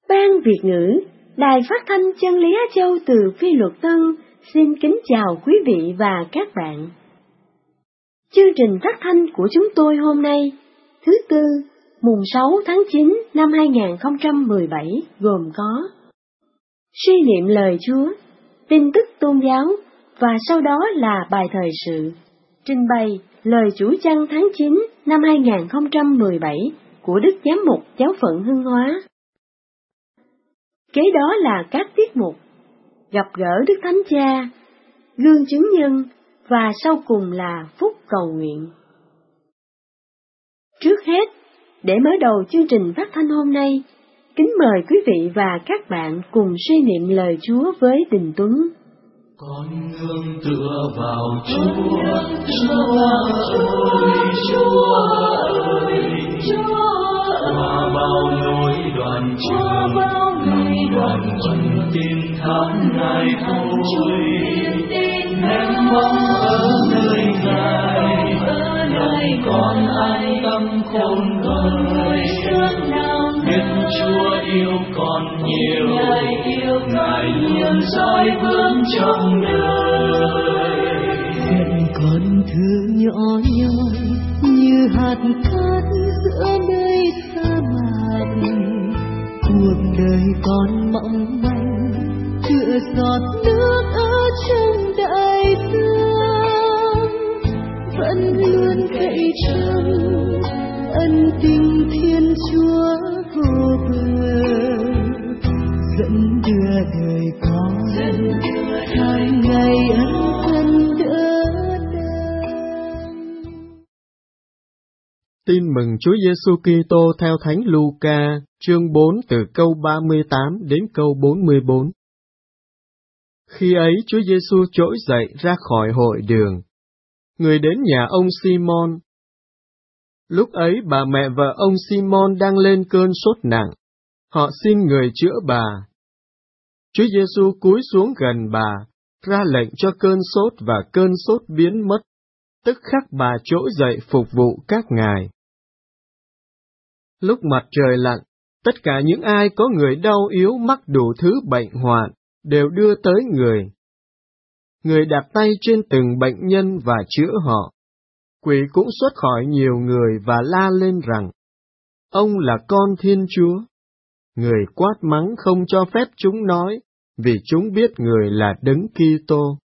Ban Việt ngữ, Đài Phát thanh Chân lý Á Châu từ Phi Luật Tân xin kính chào quý vị và các bạn. Chương trình phát thanh của chúng tôi hôm nay, thứ Tư, mùng 6 tháng 9 năm 2017 gồm có suy niệm lời Chúa, tin tức tôn giáo và sau đó là bài thời sự, trình bày lời chủ chăn tháng 9 năm 2017 của Đức Giám mục Giáo phận Hưng Hóa. Kế đó là các tiết mục gặp gỡ Đức Thánh Cha, gương chứng nhân và sau cùng là phúc cầu nguyện. Trước hết, để mở đầu chương trình phát thanh hôm nay, kính mời quý vị và các bạn cùng suy niệm lời Chúa với Đình Tuấn. Con nương tựa vào Chúa, Chúa ơi, Chúa ơi, qua bao nỗi đoàn trường, đoàn chân tin thắng Ngài thôi, ném bóng ở nơi Ngài, lòng con an tâm khôn vời. Biết Chúa yêu con nhiều, Ngài luôn soi bước trong đời. Nguyện con thương nhỏ nhoi như hạt cát giữa nơi sa mạc, cuộc đời con mong manh tựa giọt nước ở trong đại dương, vẫn luôn cậy trông ân tình Thiên Chúa vô bờ, dẫn đưa đời con tháng ngày ân cần đỡ đần. Tin mừng Chúa Giêsu Kitô theo Thánh Luca, chương 4 từ câu 38 đến câu 44. Khi ấy Chúa Giêsu trỗi dậy ra khỏi hội đường, người đến nhà ông Simon. Lúc ấy bà mẹ vợ ông Simon đang lên cơn sốt nặng, họ xin người chữa bà. Chúa Giêsu cúi xuống gần bà, ra lệnh cho cơn sốt và cơn sốt biến mất, tức khắc bà trỗi dậy phục vụ các ngài. Lúc mặt trời lặn, tất cả những ai có người đau yếu mắc đủ thứ bệnh hoạn đều đưa tới người. Người đặt tay trên từng bệnh nhân và chữa họ. Quỷ cũng xuất khỏi nhiều người và la lên rằng, ông là con Thiên Chúa. Người quát mắng không cho phép chúng nói, vì chúng biết người là Đấng Kitô.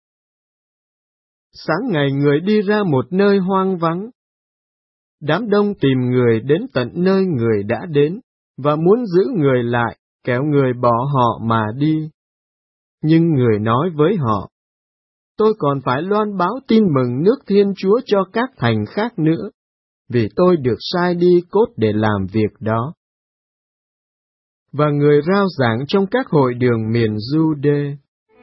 Sáng ngày người đi ra một nơi hoang vắng. Đám đông tìm người đến tận nơi người đã đến, và muốn giữ người lại, kéo người bỏ họ mà đi. Nhưng người nói với họ, tôi còn phải loan báo tin mừng nước Thiên Chúa cho các thành khác nữa, vì tôi được sai đi cốt để làm việc đó. Và người rao giảng trong các hội đường miền Giu-đê.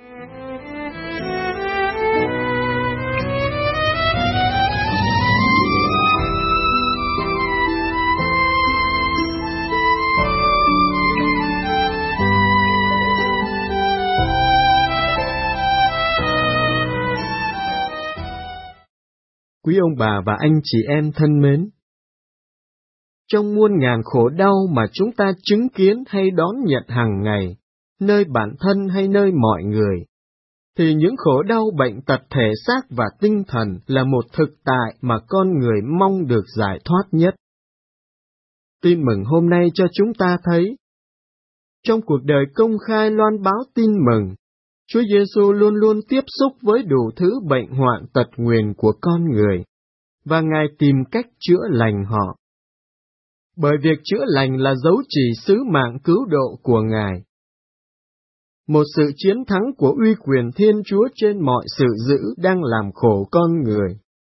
Quý ông bà và anh chị em thân mến, trong muôn ngàn khổ đau mà chúng ta chứng kiến hay đón nhận hàng ngày, nơi bản thân hay nơi mọi người, thì những khổ đau bệnh tật thể xác và tinh thần là một thực tại mà con người mong được giải thoát nhất. Tin mừng hôm nay cho chúng ta thấy, trong cuộc đời công khai loan báo tin mừng, Chúa Giêsu luôn luôn tiếp xúc với đủ thứ bệnh hoạn tật nguyền của con người, và Ngài tìm cách chữa lành họ. Bởi việc chữa lành là dấu chỉ sứ mạng cứu độ của Ngài. Một sự chiến thắng của uy quyền Thiên Chúa trên mọi sự dữ đang làm khổ con người.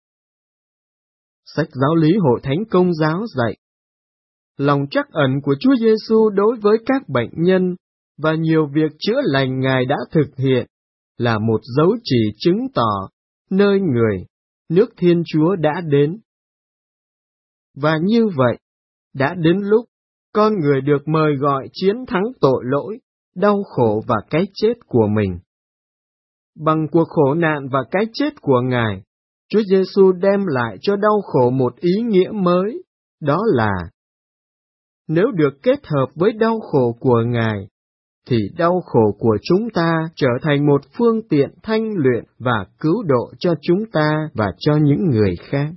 Sách Giáo lý Hội Thánh Công giáo dạy, lòng trắc ẩn của Chúa Giêsu đối với các bệnh nhân và nhiều việc chữa lành Ngài đã thực hiện là một dấu chỉ chứng tỏ nơi người, nước Thiên Chúa đã đến. Và như vậy, đã đến lúc con người được mời gọi chiến thắng tội lỗi, đau khổ và cái chết của mình. Bằng cuộc khổ nạn và cái chết của Ngài, Chúa Giêsu đem lại cho đau khổ một ý nghĩa mới, đó là nếu được kết hợp với đau khổ của Ngài, thì đau khổ của chúng ta trở thành một phương tiện thanh luyện và cứu độ cho chúng ta và cho những người khác.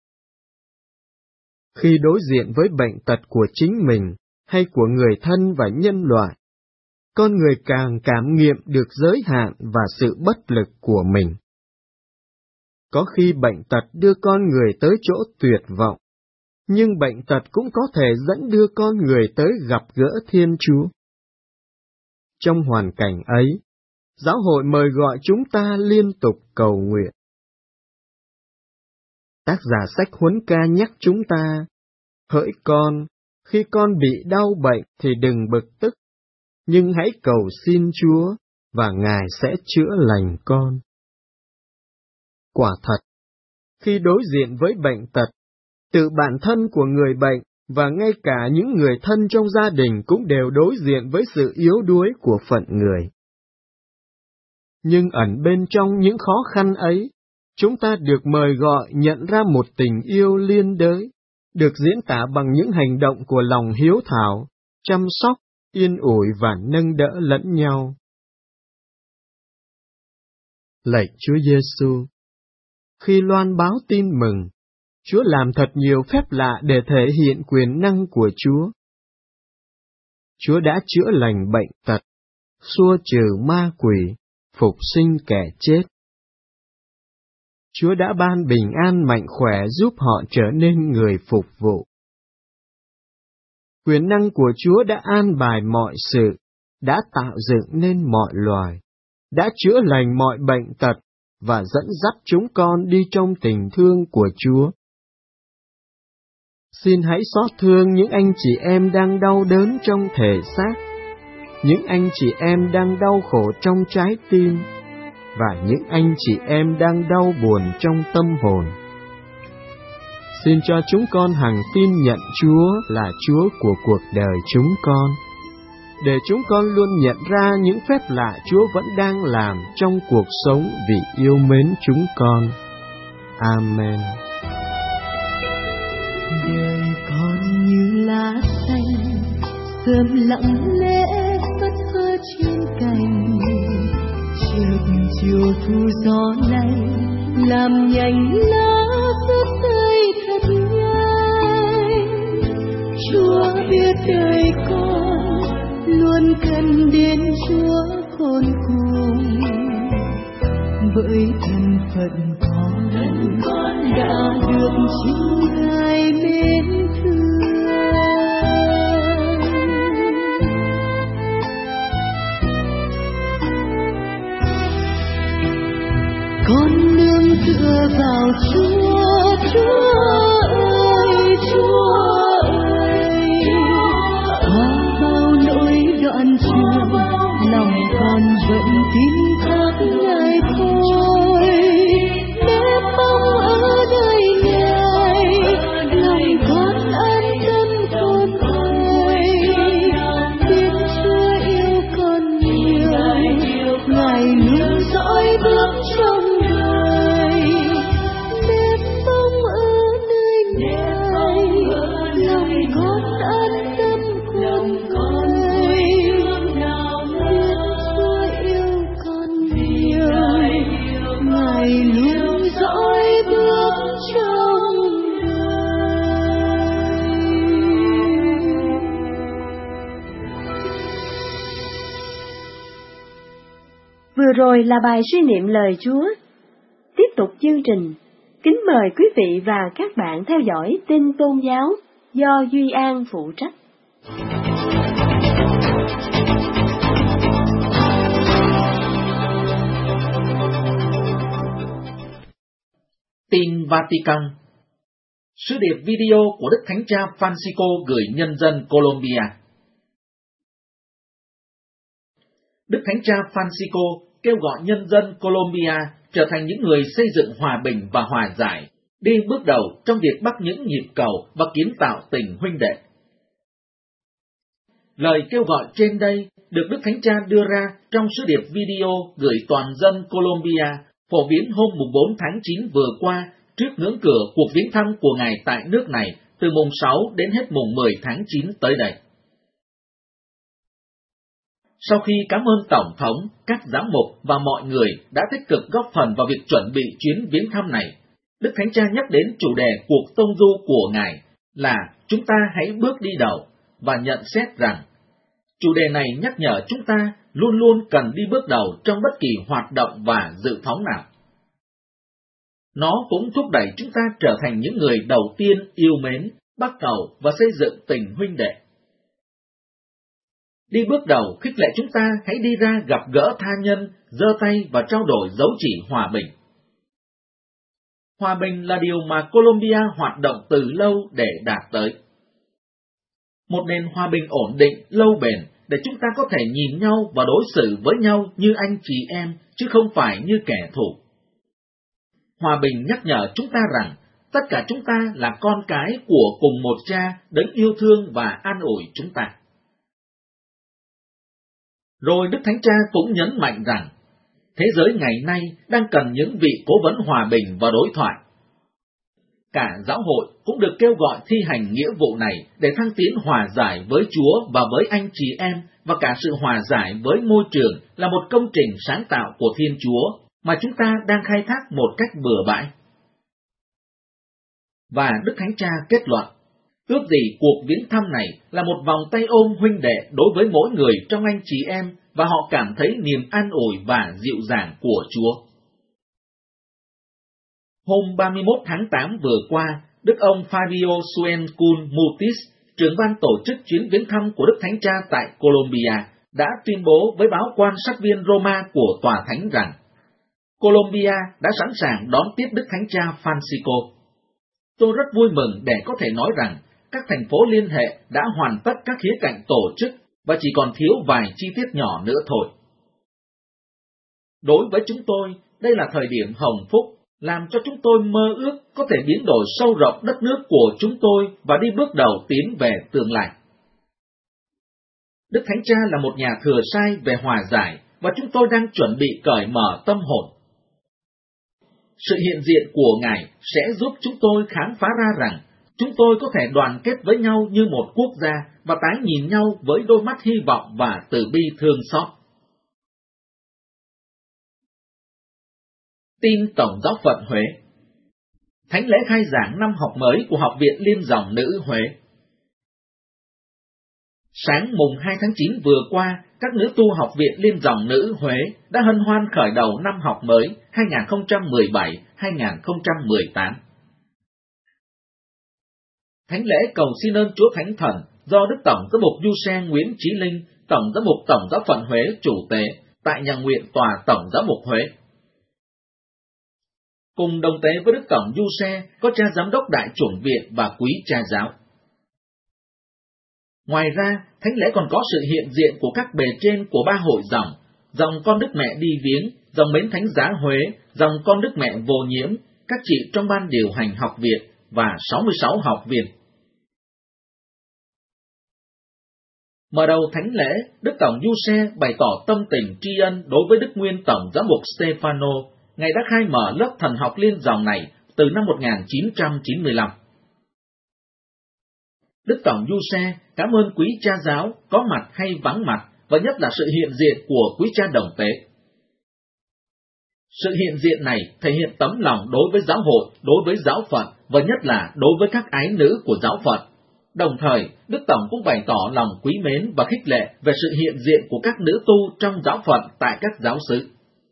Khi đối diện với bệnh tật của chính mình hay của người thân và nhân loại, con người càng cảm nghiệm được giới hạn và sự bất lực của mình. Có khi bệnh tật đưa con người tới chỗ tuyệt vọng, nhưng bệnh tật cũng có thể dẫn đưa con người tới gặp gỡ Thiên Chúa. Trong hoàn cảnh ấy, giáo hội mời gọi chúng ta liên tục cầu nguyện. Tác giả sách Huấn Ca nhắc chúng ta, hỡi con, khi con bị đau bệnh thì đừng bực tức, nhưng hãy cầu xin Chúa, và Ngài sẽ chữa lành con. Quả thật, khi đối diện với bệnh tật, tự bản thân của người bệnh và ngay cả những người thân trong gia đình cũng đều đối diện với sự yếu đuối của phận người. Nhưng ẩn bên trong những khó khăn ấy, chúng ta được mời gọi nhận ra một tình yêu liên đới, được diễn tả bằng những hành động của lòng hiếu thảo, chăm sóc, yên ủi và nâng đỡ lẫn nhau. Lạy Chúa Giêsu, khi loan báo tin mừng, Chúa làm thật nhiều phép lạ để thể hiện quyền năng của Chúa. Chúa đã chữa lành bệnh tật, xua trừ ma quỷ, phục sinh kẻ chết. Chúa đã ban bình an mạnh khỏe giúp họ trở nên người phục vụ. Quyền năng của Chúa đã an bài mọi sự, đã tạo dựng nên mọi loài, đã chữa lành mọi bệnh tật và dẫn dắt chúng con đi trong tình thương của Chúa. Xin hãy xót thương những anh chị em đang đau đớn trong thể xác, những anh chị em đang đau khổ trong trái tim, và những anh chị em đang đau buồn trong tâm hồn. Xin cho chúng con hằng tin nhận Chúa là Chúa của cuộc đời chúng con, để chúng con luôn nhận ra những phép lạ Chúa vẫn đang làm trong cuộc sống vì yêu mến chúng con. Amen. Đời con như lá xanh, sớm lặng lẽ phất phơ trên cành, chiều thu gió lay làm nhành lá rớt rơi thật nhanh. Chúa biết đời con luôn cần đến Chúa khôn cùng, bởi thân phận con đã được chính Ngài mến thương. Con nương tựa vào Chúa, Chúa ơi, Chúa ơi. Qua bao nỗi đoạn trường, lòng con vẫn tin thác Ngài thôi. Nếu mong ở đời Ngài, lòng con an tâm khôn nguôi. Biết Chúa yêu con nhiều, Ngài luôn dõi bước trong đời. Nếu mong ở nơi Ngài, lòng con an tâm khôn nguôi. Biết Chúa yêu con nhiều, Ngài luôn dõi bước trong đời. Vừa rồi là bài suy niệm lời Chúa. Tiếp tục chương trình, kính mời quý vị và các bạn theo dõi tin tôn giáo do Duy An phụ trách. Tin Vatican. Sứ điệp video của Đức Thánh Cha Francisco gửi nhân dân Colombia. Đức Thánh Cha Francisco kêu gọi nhân dân Colombia trở thành những người xây dựng hòa bình và hòa giải, đi bước đầu trong việc bắt những nhịp cầu và kiến tạo tình huynh đệ. Lời kêu gọi trên đây được Đức Thánh Cha đưa ra trong sứ điệp video gửi toàn dân Colombia, phổ biến hôm 4 tháng 9 vừa qua trước ngưỡng cửa cuộc viếng thăm của Ngài tại nước này từ mùng 6 đến hết mùng 10 tháng 9 tới đây. Sau khi cảm ơn Tổng thống, các giám mục và mọi người đã tích cực góp phần vào việc chuẩn bị chuyến viếng thăm này, Đức Thánh Cha nhắc đến chủ đề cuộc tông du của Ngài là chúng ta hãy bước đi đầu và nhận xét rằng chủ đề này nhắc nhở chúng ta luôn luôn cần đi bước đầu trong bất kỳ hoạt động và dự phóng nào. Nó cũng thúc đẩy chúng ta trở thành những người đầu tiên yêu mến, bắt cầu và xây dựng tình huynh đệ. Đi bước đầu khích lệ chúng ta hãy đi ra gặp gỡ tha nhân, giơ tay và trao đổi dấu chỉ hòa bình. Hòa bình là điều mà Colombia hoạt động từ lâu để đạt tới. Một nền hòa bình ổn định, lâu bền, để chúng ta có thể nhìn nhau và đối xử với nhau như anh chị em, chứ không phải như kẻ thù. Hòa bình nhắc nhở chúng ta rằng, tất cả chúng ta là con cái của cùng một Cha đấng yêu thương và an ủi chúng ta. Rồi Đức Thánh Cha cũng nhấn mạnh rằng, thế giới ngày nay đang cần những vị cố vấn hòa bình và đối thoại. Cả giáo hội cũng được kêu gọi thi hành nghĩa vụ này để thăng tiến hòa giải với Chúa và với anh chị em, và cả sự hòa giải với môi trường là một công trình sáng tạo của Thiên Chúa mà chúng ta đang khai thác một cách bừa bãi. Và Đức Thánh Cha kết luận, ước gì cuộc viếng thăm này là một vòng tay ôm huynh đệ đối với mỗi người trong anh chị em, và họ cảm thấy niềm an ủi và dịu dàng của Chúa. Hôm 31 tháng 8 vừa qua, Đức ông Fabio Suencun Mutis, trưởng ban tổ chức chuyến viếng thăm của Đức Thánh Cha tại Colombia, đã tuyên bố với báo quan sát viên Roma của Tòa Thánh rằng Colombia đã sẵn sàng đón tiếp Đức Thánh Cha Francisco. Tôi rất vui mừng để có thể nói rằng các thành phố liên hệ đã hoàn tất các khía cạnh tổ chức và chỉ còn thiếu vài chi tiết nhỏ nữa thôi. Đối với chúng tôi, đây là thời điểm hồng phúc, làm cho chúng tôi mơ ước có thể biến đổi sâu rộng đất nước của chúng tôi và đi bước đầu tiến về tương lai. Đức Thánh Cha là một nhà thừa sai về hòa giải, và chúng tôi đang chuẩn bị cởi mở tâm hồn. Sự hiện diện của Ngài sẽ giúp chúng tôi khám phá ra rằng chúng tôi có thể đoàn kết với nhau như một quốc gia và tái nhìn nhau với đôi mắt hy vọng và từ bi thương xót. Tin Tổng giáo phận Huế. Thánh lễ khai giảng năm học mới của Học viện Liên dòng Nữ Huế. Sáng mùng 2 tháng 9 vừa qua, các nữ tu Học viện Liên dòng Nữ Huế đã hân hoan khởi đầu năm học mới 2017-2018. Thánh lễ cầu xin ơn Chúa Thánh Thần do Đức Tổng giám mục Du-se Nguyễn Chí Linh, Tổng giám mục Tổng giáo phận Huế chủ tế tại nhà nguyện Tòa Tổng giáo mục Huế. Cùng đồng tế với Đức Tổng Du-se có cha giám đốc Đại chủng viện và quý cha giáo. Ngoài ra, thánh lễ còn có sự hiện diện của các bề trên của ba hội dòng: dòng con Đức Mẹ đi viếng, dòng Mến Thánh Giá Huế, dòng con Đức Mẹ vô nhiễm, các chị trong ban điều hành học viện và 66 học viên. Mở đầu thánh lễ, Đức Tổng Du-se bày tỏ tâm tình tri ân đối với Đức Nguyên Tổng giám mục Stefano, Ngài đã khai mở lớp thần học liên dòng này từ năm 1995. Đức Tổng Du-se cảm ơn quý cha giáo có mặt hay vắng mặt, và nhất là sự hiện diện của quý cha đồng tế. Sự hiện diện này thể hiện tấm lòng đối với giáo hội, đối với giáo phận, và nhất là đối với các ái nữ của giáo phận. Đồng thời, Đức Tổng cũng bày tỏ lòng quý mến và khích lệ về sự hiện diện của các nữ tu trong giáo phận tại các giáo xứ.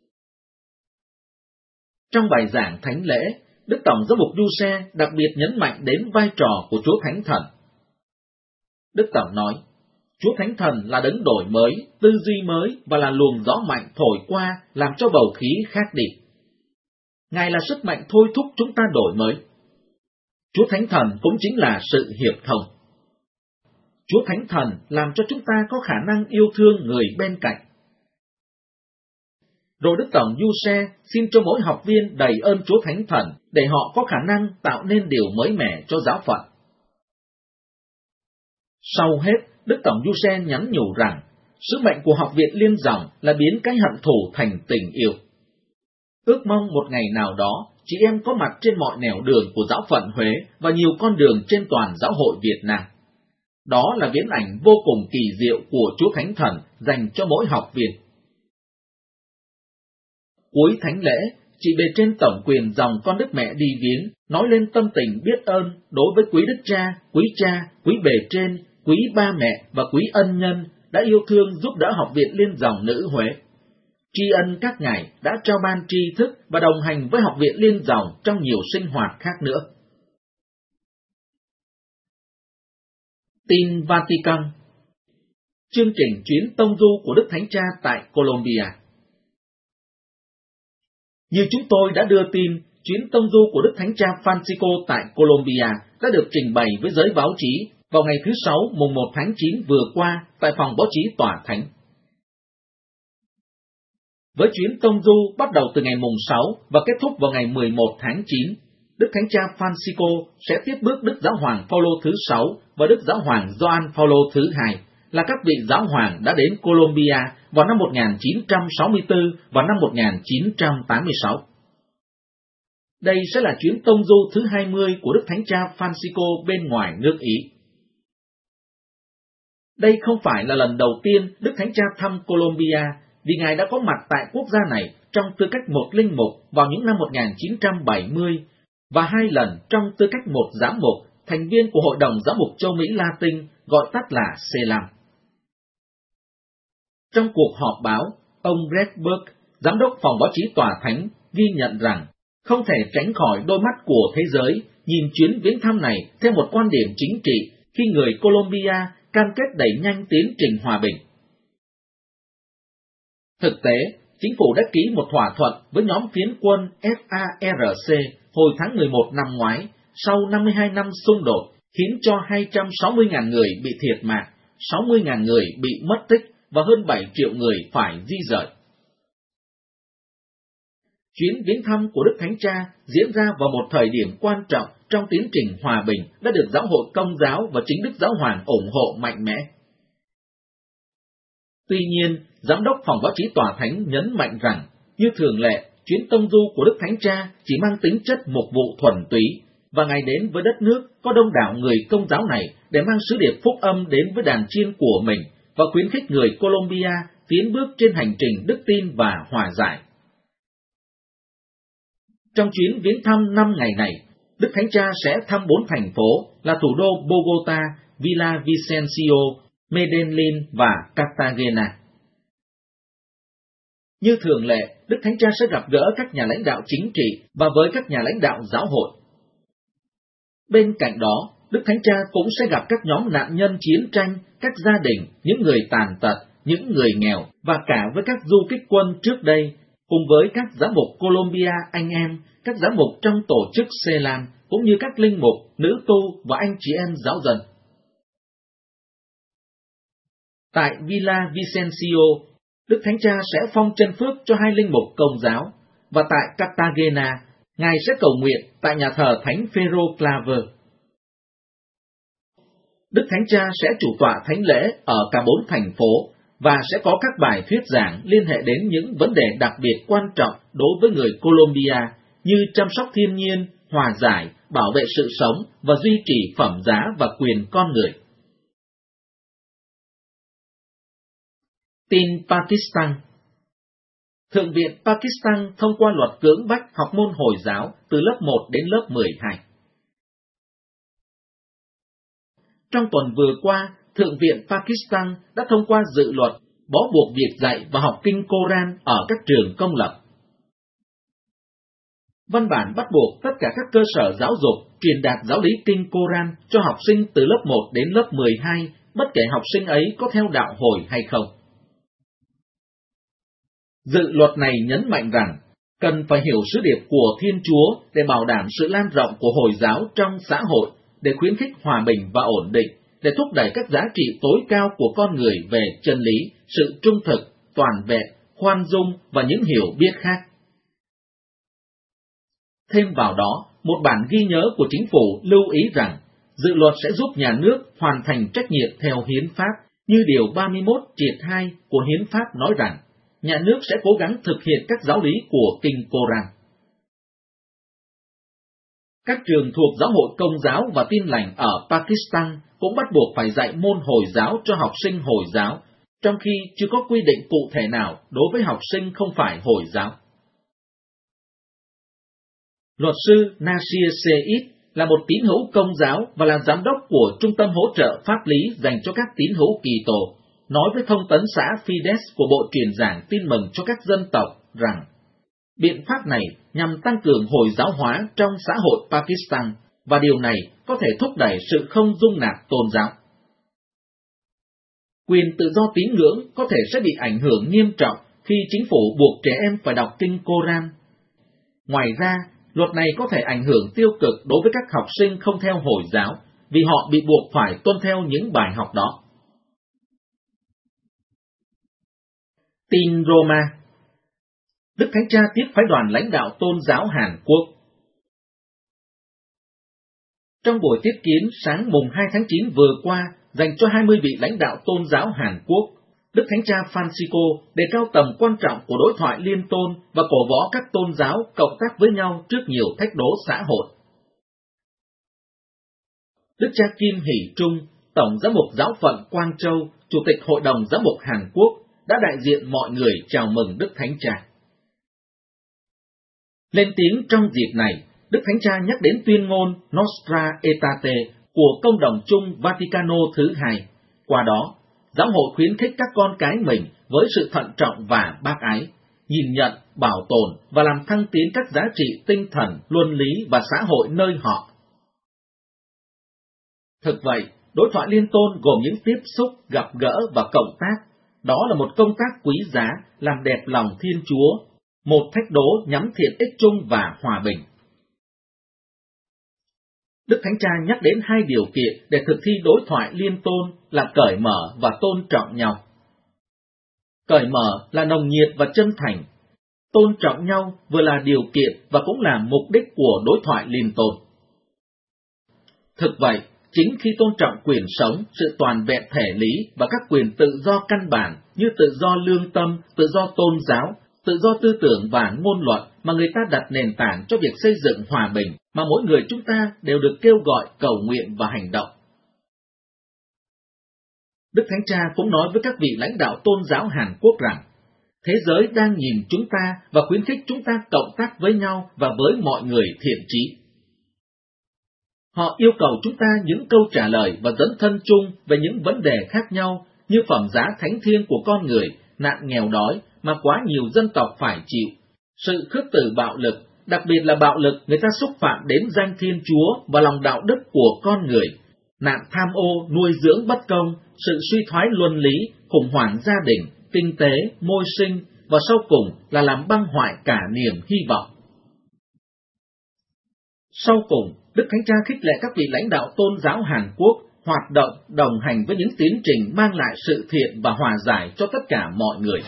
Trong bài giảng thánh lễ, Đức Tổng giám mục Du-se đặc biệt nhấn mạnh đến vai trò của Chúa Thánh Thần. Đức Tổng nói, Chúa Thánh Thần là đấng đổi mới, tư duy mới và là luồng gió mạnh thổi qua làm cho bầu khí khác đi. Ngài là sức mạnh thôi thúc chúng ta đổi mới. Chúa Thánh Thần cũng chính là sự hiệp thông. Chúa Thánh Thần làm cho chúng ta có khả năng yêu thương người bên cạnh. Rồi Đức Tổng Du-se xin cho mỗi học viên đầy ơn Chúa Thánh Thần để họ có khả năng tạo nên điều mới mẻ cho giáo phận. Sau hết, Đức Tổng Du-se nhắn nhủ rằng, sứ mệnh của Học viện Liên dòng là biến cái hận thù thành tình yêu. Ước mong một ngày nào đó, chị em có mặt trên mọi nẻo đường của giáo phận Huế và nhiều con đường trên toàn giáo hội Việt Nam. Đó là viễn ảnh vô cùng kỳ diệu của Chúa Thánh Thần dành cho mỗi học viên. Cuối thánh lễ, chị bề trên tổng quyền dòng con Đức Mẹ đi viếng, nói lên tâm tình biết ơn đối với quý Đức Cha, quý bề trên, quý ba mẹ và quý ân nhân đã yêu thương giúp đỡ Học viện Liên Dòng Nữ Huế. Tri ân các ngài đã trao ban tri thức và đồng hành với Học viện Liên Dòng trong nhiều sinh hoạt khác nữa. Tin Vatican. Chương trình chuyến tông du của Đức Thánh Cha tại Colombia. Như chúng tôi đã đưa tin, chuyến tông du của Đức Thánh Cha Francisco tại Colombia đã được trình bày với giới báo chí vào ngày thứ Sáu mùng 1 tháng 9 vừa qua tại phòng báo chí Tòa Thánh. Với chuyến tông du bắt đầu từ ngày mùng 6 và kết thúc vào ngày 11 tháng 9, Đức Thánh Cha Francisco sẽ tiếp bước Đức Giáo Hoàng Phaolô thứ 6 và Đức Giáo Hoàng Gioan Phaolô thứ 2 là các vị giáo hoàng đã đến Colombia vào năm 1964 và năm 1986. Đây sẽ là chuyến tông du thứ 20 của Đức Thánh Cha Francisco bên ngoài nước Ý. Đây không phải là lần đầu tiên Đức Thánh Cha thăm Colombia, vì Ngài đã có mặt tại quốc gia này trong tư cách một linh mục vào những năm 1970 và 2 lần trong tư cách một giám mục, thành viên của Hội đồng Giám mục châu Mỹ Latin, gọi tắt là CELAM. Trong cuộc họp báo, ông Greg Burke, giám đốc phòng báo chí Tòa Thánh, ghi nhận rằng không thể tránh khỏi đôi mắt của thế giới nhìn chuyến viếng thăm này theo một quan điểm chính trị khi người Colombia cam kết đẩy nhanh tiến trình hòa bình. Thực tế, chính phủ đã ký một thỏa thuận với nhóm phiến quân FARC hồi tháng 11 năm ngoái, sau 52 năm xung đột, khiến cho 260.000 người bị thiệt mạng, 60.000 người bị mất tích và hơn 7 triệu người phải di rời. Chuyến viếng thăm của Đức Thánh Cha diễn ra vào một thời điểm quan trọng trong tiến trình hòa bình đã được Giáo hội Công giáo và chính Đức Giáo Hoàng ủng hộ mạnh mẽ. Tuy nhiên, Giám đốc phòng báo chí Tòa Thánh nhấn mạnh rằng, như thường lệ, chuyến tông du của Đức Thánh Cha chỉ mang tính chất mục vụ thuần túy, và Ngài đến với đất nước có đông đảo người Công giáo này để mang sứ điệp phúc âm đến với đàn chiên của mình và khuyến khích người Colombia tiến bước trên hành trình đức tin và hòa giải. Trong chuyến viếng thăm 5 ngày này, Đức Thánh Cha sẽ thăm 4 thành phố là thủ đô Bogota, Villavicencio, Medellín và Cartagena. Như thường lệ, Đức Thánh Cha sẽ gặp gỡ các nhà lãnh đạo chính trị và với các nhà lãnh đạo giáo hội. Bên cạnh đó, Đức Thánh Cha cũng sẽ gặp các nhóm nạn nhân chiến tranh, các gia đình, những người tàn tật, những người nghèo và cả với các du kích quân trước đây, cùng với các giám mục Colombia anh em, các giám mục trong tổ chức CELAM, cũng như các linh mục, nữ tu và anh chị em giáo dân. Tại Villavicencio, Đức Thánh Cha sẽ phong chân phước cho 2 linh mục Công giáo, và tại Cartagena, Ngài sẽ cầu nguyện tại nhà thờ Thánh Phêrô Claver. Đức Thánh Cha sẽ chủ tọa thánh lễ ở cả 4 thành phố, và sẽ có các bài thuyết giảng liên hệ đến những vấn đề đặc biệt quan trọng đối với người Colombia như chăm sóc thiên nhiên, hòa giải, bảo vệ sự sống và duy trì phẩm giá và quyền con người. Tin Pakistan. Thượng viện Pakistan thông qua luật cưỡng bách học môn Hồi giáo từ lớp 1 đến lớp 12. Trong tuần vừa qua, Thượng viện Pakistan đã thông qua dự luật bó buộc việc dạy và học kinh Koran ở các trường công lập. Văn bản bắt buộc tất cả các cơ sở giáo dục truyền đạt giáo lý kinh Koran cho học sinh từ lớp 1 đến lớp 12, bất kể học sinh ấy có theo đạo Hồi hay không. Dự luật này nhấn mạnh rằng, cần phải hiểu sứ điệp của Thiên Chúa để bảo đảm sự lan rộng của Hồi giáo trong xã hội, để khuyến khích hòa bình và ổn định, để thúc đẩy các giá trị tối cao của con người về chân lý, sự trung thực, toàn vẹn, khoan dung và những hiểu biết khác. Thêm vào đó, một bản ghi nhớ của chính phủ lưu ý rằng, dự luật sẽ giúp nhà nước hoàn thành trách nhiệm theo hiến pháp, như điều 31-2 của hiến pháp nói rằng, nhà nước sẽ cố gắng thực hiện các giáo lý của kinh Koran. Các trường thuộc giáo hội Công giáo và Tin lành ở Pakistan cũng bắt buộc phải dạy môn Hồi giáo cho học sinh Hồi giáo, trong khi chưa có quy định cụ thể nào đối với học sinh không phải Hồi giáo. Luật sư Nasir Said là một tín hữu Công giáo và là giám đốc của Trung tâm hỗ trợ pháp lý dành cho các tín hữu Kỳ tổ, nói với thông tấn xã Fides của Bộ Truyền giảng Tin mừng cho các dân tộc rằng biện pháp này nhằm tăng cường Hồi giáo hóa trong xã hội Pakistan, và điều này có thể thúc đẩy sự không dung nạp tôn giáo. Quyền tự do tín ngưỡng có thể sẽ bị ảnh hưởng nghiêm trọng khi chính phủ buộc trẻ em phải đọc kinh Koran. Ngoài ra, luật này có thể ảnh hưởng tiêu cực đối với các học sinh không theo Hồi giáo, vì họ bị buộc phải tuân theo những bài học đó. Tin Roma. Đức Thánh Cha tiếp phái đoàn lãnh đạo tôn giáo Hàn Quốc. Trong buổi tiếp kiến sáng mùng 2 tháng 9 vừa qua dành cho 20 vị lãnh đạo tôn giáo Hàn Quốc, Đức Thánh Cha Francisco đề cao tầm quan trọng của đối thoại liên tôn và cổ võ các tôn giáo cộng tác với nhau trước nhiều thách đố xã hội. Đức cha Kim Hỷ Trung, Tổng giám mục giáo phận Quang Châu, Chủ tịch Hội đồng Giám mục Hàn Quốc, đã đại diện mọi người chào mừng Đức Thánh Cha. Lên tiếng trong dịp này, Đức Thánh Cha nhắc đến tuyên ngôn Nostra Aetate của Công đồng chung Vaticano thứ hai. Qua đó, giáo hội khuyến khích các con cái mình với sự thận trọng và bác ái, nhìn nhận, bảo tồn và làm thăng tiến các giá trị tinh thần, luân lý và xã hội nơi họ. Thực vậy, đối thoại liên tôn gồm những tiếp xúc, gặp gỡ và cộng tác. Đó là một công tác quý giá làm đẹp lòng Thiên Chúa, một thách đố nhắm thiện ích chung và hòa bình. Đức Thánh Cha nhắc đến hai điều kiện để thực thi đối thoại liên tôn là cởi mở và tôn trọng nhau. Cởi mở là nồng nhiệt và chân thành. Tôn trọng nhau vừa là điều kiện và cũng là mục đích của đối thoại liên tôn. Thực vậy, chính khi tôn trọng quyền sống, sự toàn vẹn thể lý và các quyền tự do căn bản như tự do lương tâm, tự do tôn giáo, tự do tư tưởng và ngôn luận mà người ta đặt nền tảng cho việc xây dựng hòa bình mà mỗi người chúng ta đều được kêu gọi cầu nguyện và hành động. Đức Thánh Cha cũng nói với các vị lãnh đạo tôn giáo Hàn Quốc rằng, thế giới đang nhìn chúng ta và khuyến khích chúng ta cộng tác với nhau và với mọi người thiện chí. Họ yêu cầu chúng ta những câu trả lời và dấn thân chung về những vấn đề khác nhau như phẩm giá thánh thiêng của con người, nạn nghèo đói mà quá nhiều dân tộc phải chịu, sự khước từ bạo lực, đặc biệt là bạo lực người ta xúc phạm đến danh Thiên Chúa và lòng đạo đức của con người, nạn tham ô, nuôi dưỡng bất công, sự suy thoái luân lý, khủng hoảng gia đình, kinh tế, môi sinh và sau cùng là làm băng hoại cả niềm hy vọng. Sau cùng, Đức Thánh Cha khích lệ các vị lãnh đạo tôn giáo Hàn Quốc hoạt động đồng hành với những tiến trình mang lại sự thiện và hòa giải cho tất cả mọi người.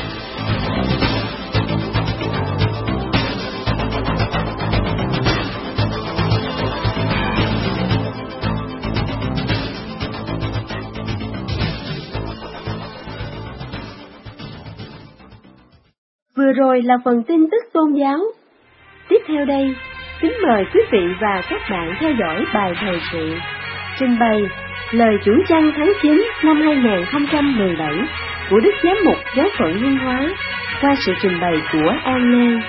Vừa rồi là phần tin tức tôn giáo. Tiếp theo đây, kính mời quý vị và các bạn theo dõi bài thời sự trình bày lời chủ chăn tháng 9 năm 2017 của Đức Giám mục Giáo phận Hương Hóa qua sự trình bày của An Lê.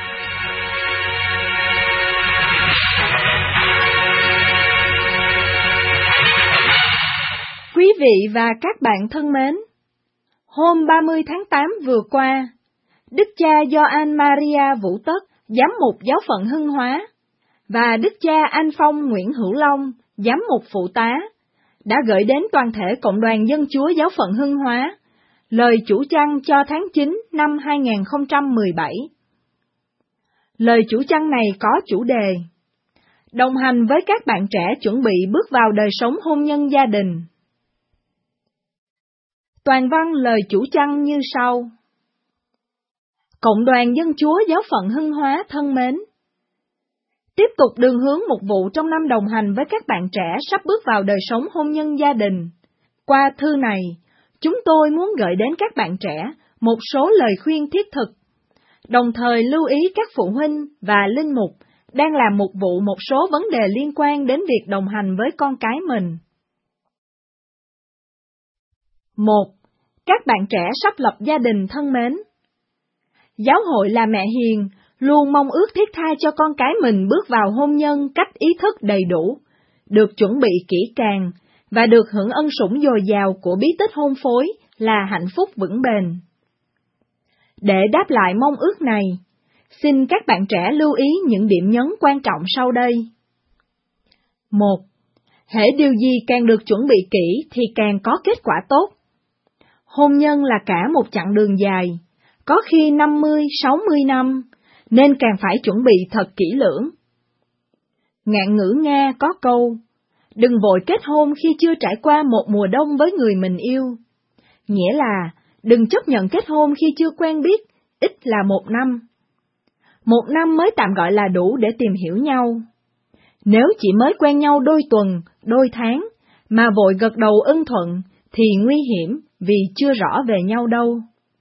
Quý vị và các bạn thân mến, hôm 30 tháng 8 vừa qua, Đức cha Gioan Maria Vũ Tất, Giám mục Giáo phận Hưng Hóa, và Đức cha Anh Phong Nguyễn Hữu Long, Giám mục phụ tá, đã gửi đến toàn thể Cộng đoàn Dân Chúa Giáo phận Hưng Hóa lời chủ chăn cho tháng 9 năm 2017. Lời chủ chăn này có chủ đề: đồng hành với các bạn trẻ chuẩn bị bước vào đời sống hôn nhân gia đình. Toàn văn lời chủ chăn như sau. Cộng đoàn Dân Chúa Giáo phận Hưng Hóa thân mến, tiếp tục đường hướng mục vụ trong năm đồng hành với các bạn trẻ sắp bước vào đời sống hôn nhân gia đình. Qua thư này, chúng tôi muốn gửi đến các bạn trẻ một số lời khuyên thiết thực, đồng thời lưu ý các phụ huynh và linh mục đang làm mục vụ một số vấn đề liên quan đến việc đồng hành với con cái mình. 1. Các bạn trẻ sắp lập gia đình thân mến. Giáo hội là mẹ hiền, luôn mong ước thiết tha cho con cái mình bước vào hôn nhân cách ý thức đầy đủ, được chuẩn bị kỹ càng, và được hưởng ân sủng dồi dào của bí tích hôn phối là hạnh phúc vững bền. Để đáp lại mong ước này, xin các bạn trẻ lưu ý những điểm nhấn quan trọng sau đây. 1. Hễ điều gì càng được chuẩn bị kỹ thì càng có kết quả tốt. Hôn nhân là cả một chặng đường dài, có khi 50, 60 năm, nên càng phải chuẩn bị thật kỹ lưỡng. Ngạn ngữ Nga có câu, đừng vội kết hôn khi chưa trải qua một mùa đông với người mình yêu. Nghĩa là, đừng chấp nhận kết hôn khi chưa quen biết, ít là 1 năm. 1 năm mới tạm gọi là đủ để tìm hiểu nhau. Nếu chỉ mới quen nhau đôi tuần, đôi tháng, mà vội gật đầu ưng thuận, thì nguy hiểm vì chưa rõ về nhau đâu.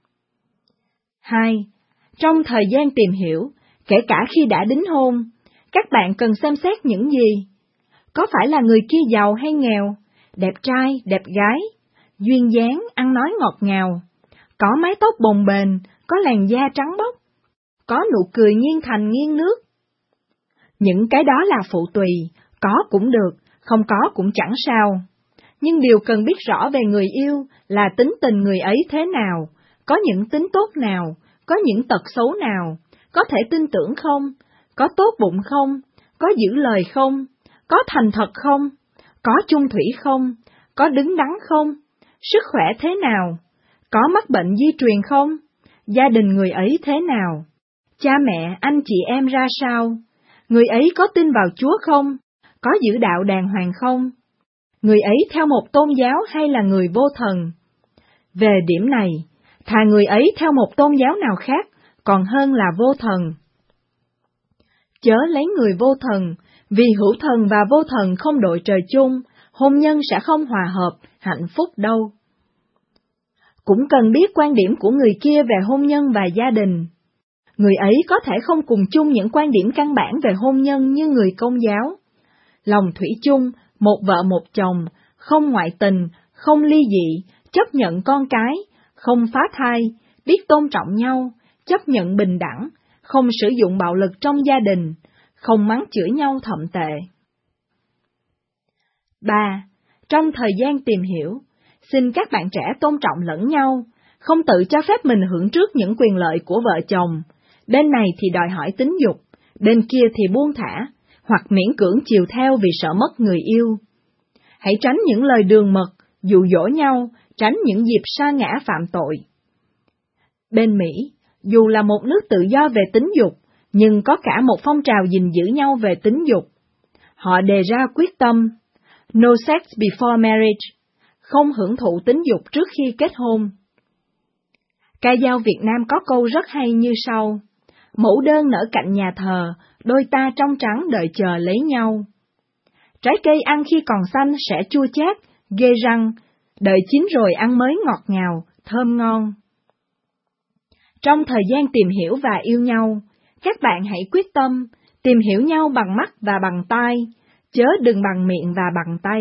2. Trong thời gian tìm hiểu, kể cả khi đã đính hôn, các bạn cần xem xét những gì? Có phải là người kia giàu hay nghèo, đẹp trai, đẹp gái, duyên dáng, ăn nói ngọt ngào, có mái tóc bồng bềnh, có làn da trắng bóc, có nụ cười nghiêng thành nghiêng nước. Những cái đó là phụ tùy, có cũng được, không có cũng chẳng sao. Nhưng điều cần biết rõ về người yêu là tính tình người ấy thế nào, có những tính tốt nào, có những tật xấu nào, có thể tin tưởng không, có tốt bụng không, có giữ lời không, có thành thật không, có chung thủy không, có đứng đắn không, sức khỏe thế nào, có mắc bệnh di truyền không, gia đình người ấy thế nào, cha mẹ, anh chị em ra sao, người ấy có tin vào Chúa không, có giữ đạo đàng hoàng không, người ấy theo một tôn giáo hay là người vô thần. Về điểm này, thà người ấy theo một tôn giáo nào khác, còn hơn là vô thần. Chớ lấy người vô thần, vì hữu thần và vô thần không đội trời chung, hôn nhân sẽ không hòa hợp, hạnh phúc đâu. Cũng cần biết quan điểm của người kia về hôn nhân và gia đình. Người ấy có thể không cùng chung những quan điểm căn bản về hôn nhân như người Công giáo. Lòng thủy chung, một vợ một chồng, không ngoại tình, không ly dị, chấp nhận con cái, không phá thai, biết tôn trọng nhau, chấp nhận bình đẳng, không sử dụng bạo lực trong gia đình, không mắng chửi nhau thậm tệ. 3. Trong thời gian tìm hiểu, xin các bạn trẻ tôn trọng lẫn nhau, không tự cho phép mình hưởng trước những quyền lợi của vợ chồng. Bên này thì đòi hỏi tính dục, bên kia thì buông thả, hoặc miễn cưỡng chiều theo vì sợ mất người yêu. Hãy tránh những lời đường mật, dụ dỗ nhau, tránh những dịp sa ngã phạm tội. Bên Mỹ, dù là một nước tự do về tính dục, nhưng có cả một phong trào gìn giữ nhau về tính dục. Họ đề ra quyết tâm, no sex before marriage, không hưởng thụ tính dục trước khi kết hôn. Ca dao Việt Nam có câu rất hay như sau, mẫu đơn nở cạnh nhà thờ, đôi ta trong trắng đợi chờ lấy nhau. Trái cây ăn khi còn xanh sẽ chua chát, ghê răng, đợi chín rồi ăn mới ngọt ngào, thơm ngon. Trong thời gian tìm hiểu và yêu nhau, các bạn hãy quyết tâm tìm hiểu nhau bằng mắt và bằng tai, chớ đừng bằng miệng và bằng tay.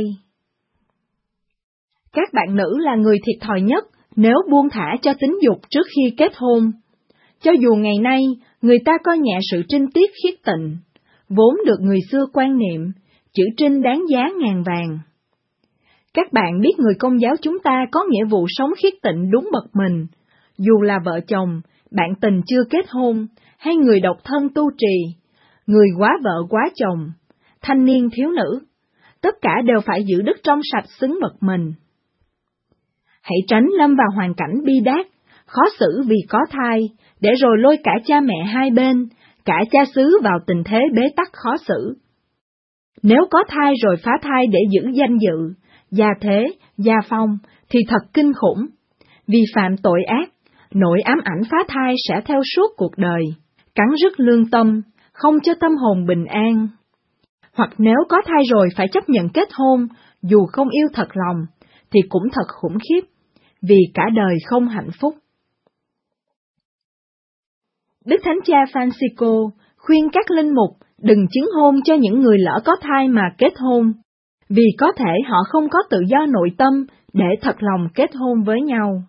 Các bạn nữ là người thiệt thòi nhất nếu buông thả cho tính dục trước khi kết hôn. Cho dù ngày nay người ta coi nhẹ sự trinh tiết khiết tịnh, vốn được người xưa quan niệm, chữ trinh đáng giá ngàn vàng. Các bạn biết người Công giáo chúng ta có nghĩa vụ sống khiết tịnh đúng bậc mình, dù là vợ chồng, bạn tình chưa kết hôn, hay người độc thân tu trì, người quá vợ quá chồng, thanh niên thiếu nữ, tất cả đều phải giữ đức trong sạch xứng bậc mình. Hãy tránh lâm vào hoàn cảnh bi đát, khó xử vì có thai, để rồi lôi cả cha mẹ hai bên, cả cha xứ vào tình thế bế tắc khó xử. Nếu có thai rồi phá thai để giữ danh dự, gia thế, gia phong, thì thật kinh khủng. Vì phạm tội ác, nỗi ám ảnh phá thai sẽ theo suốt cuộc đời, cắn rứt lương tâm, không cho tâm hồn bình an. Hoặc nếu có thai rồi phải chấp nhận kết hôn, dù không yêu thật lòng, thì cũng thật khủng khiếp, vì cả đời không hạnh phúc. Đức Thánh Cha Francisco khuyên các linh mục đừng chứng hôn cho những người lỡ có thai mà kết hôn, vì có thể họ không có tự do nội tâm để thật lòng kết hôn với nhau.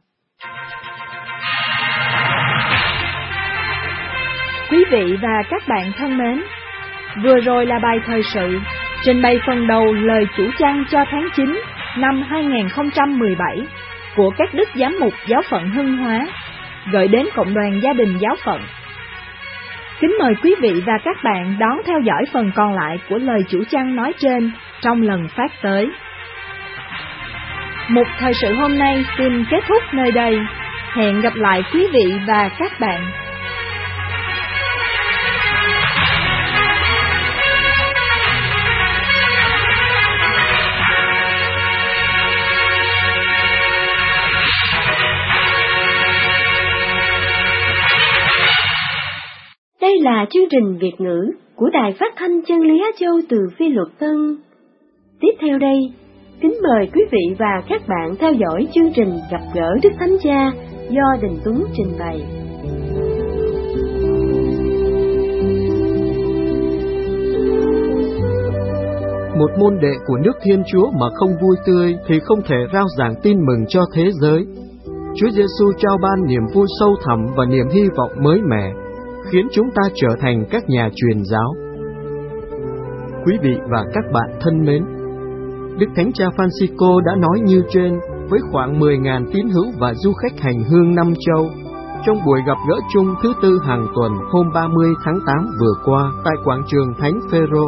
Quý vị và các bạn thân mến, vừa rồi là bài thời sự trình bày phần đầu lời chủ chăn cho tháng 9 năm 2017 của các đức giám mục giáo phận Hưng Hóa, gửi đến cộng đoàn gia đình giáo phận. Kính mời quý vị và các bạn đón theo dõi phần còn lại của lời chủ chăn nói trên trong lần phát tới. Mục thời sự hôm nay xin kết thúc nơi đây. Hẹn gặp lại quý vị và các bạn. Đây là chương trình Việt ngữ của Đài Phát thanh Chân lý Á Châu từ Phi Luật Tân. Tiếp theo đây, kính mời quý vị và các bạn theo dõi chương trình Gặp gỡ Đức Thánh Cha do Đình Tuấn trình bày. Một môn đệ của nước Thiên Chúa mà không vui tươi thì không thể rao giảng tin mừng cho thế giới. Chúa Giêsu trao ban niềm vui sâu thẳm và niềm hy vọng mới mẻ, khiến chúng ta trở thành các nhà truyền giáo. Quý vị và các bạn thân mến, Đức Thánh Cha Francisco đã nói như trên với khoảng 10.000 tín hữu và du khách hành hương năm châu trong buổi gặp gỡ chung thứ tư hàng tuần hôm 30 tháng 8 vừa qua tại quảng trường Thánh Phêrô.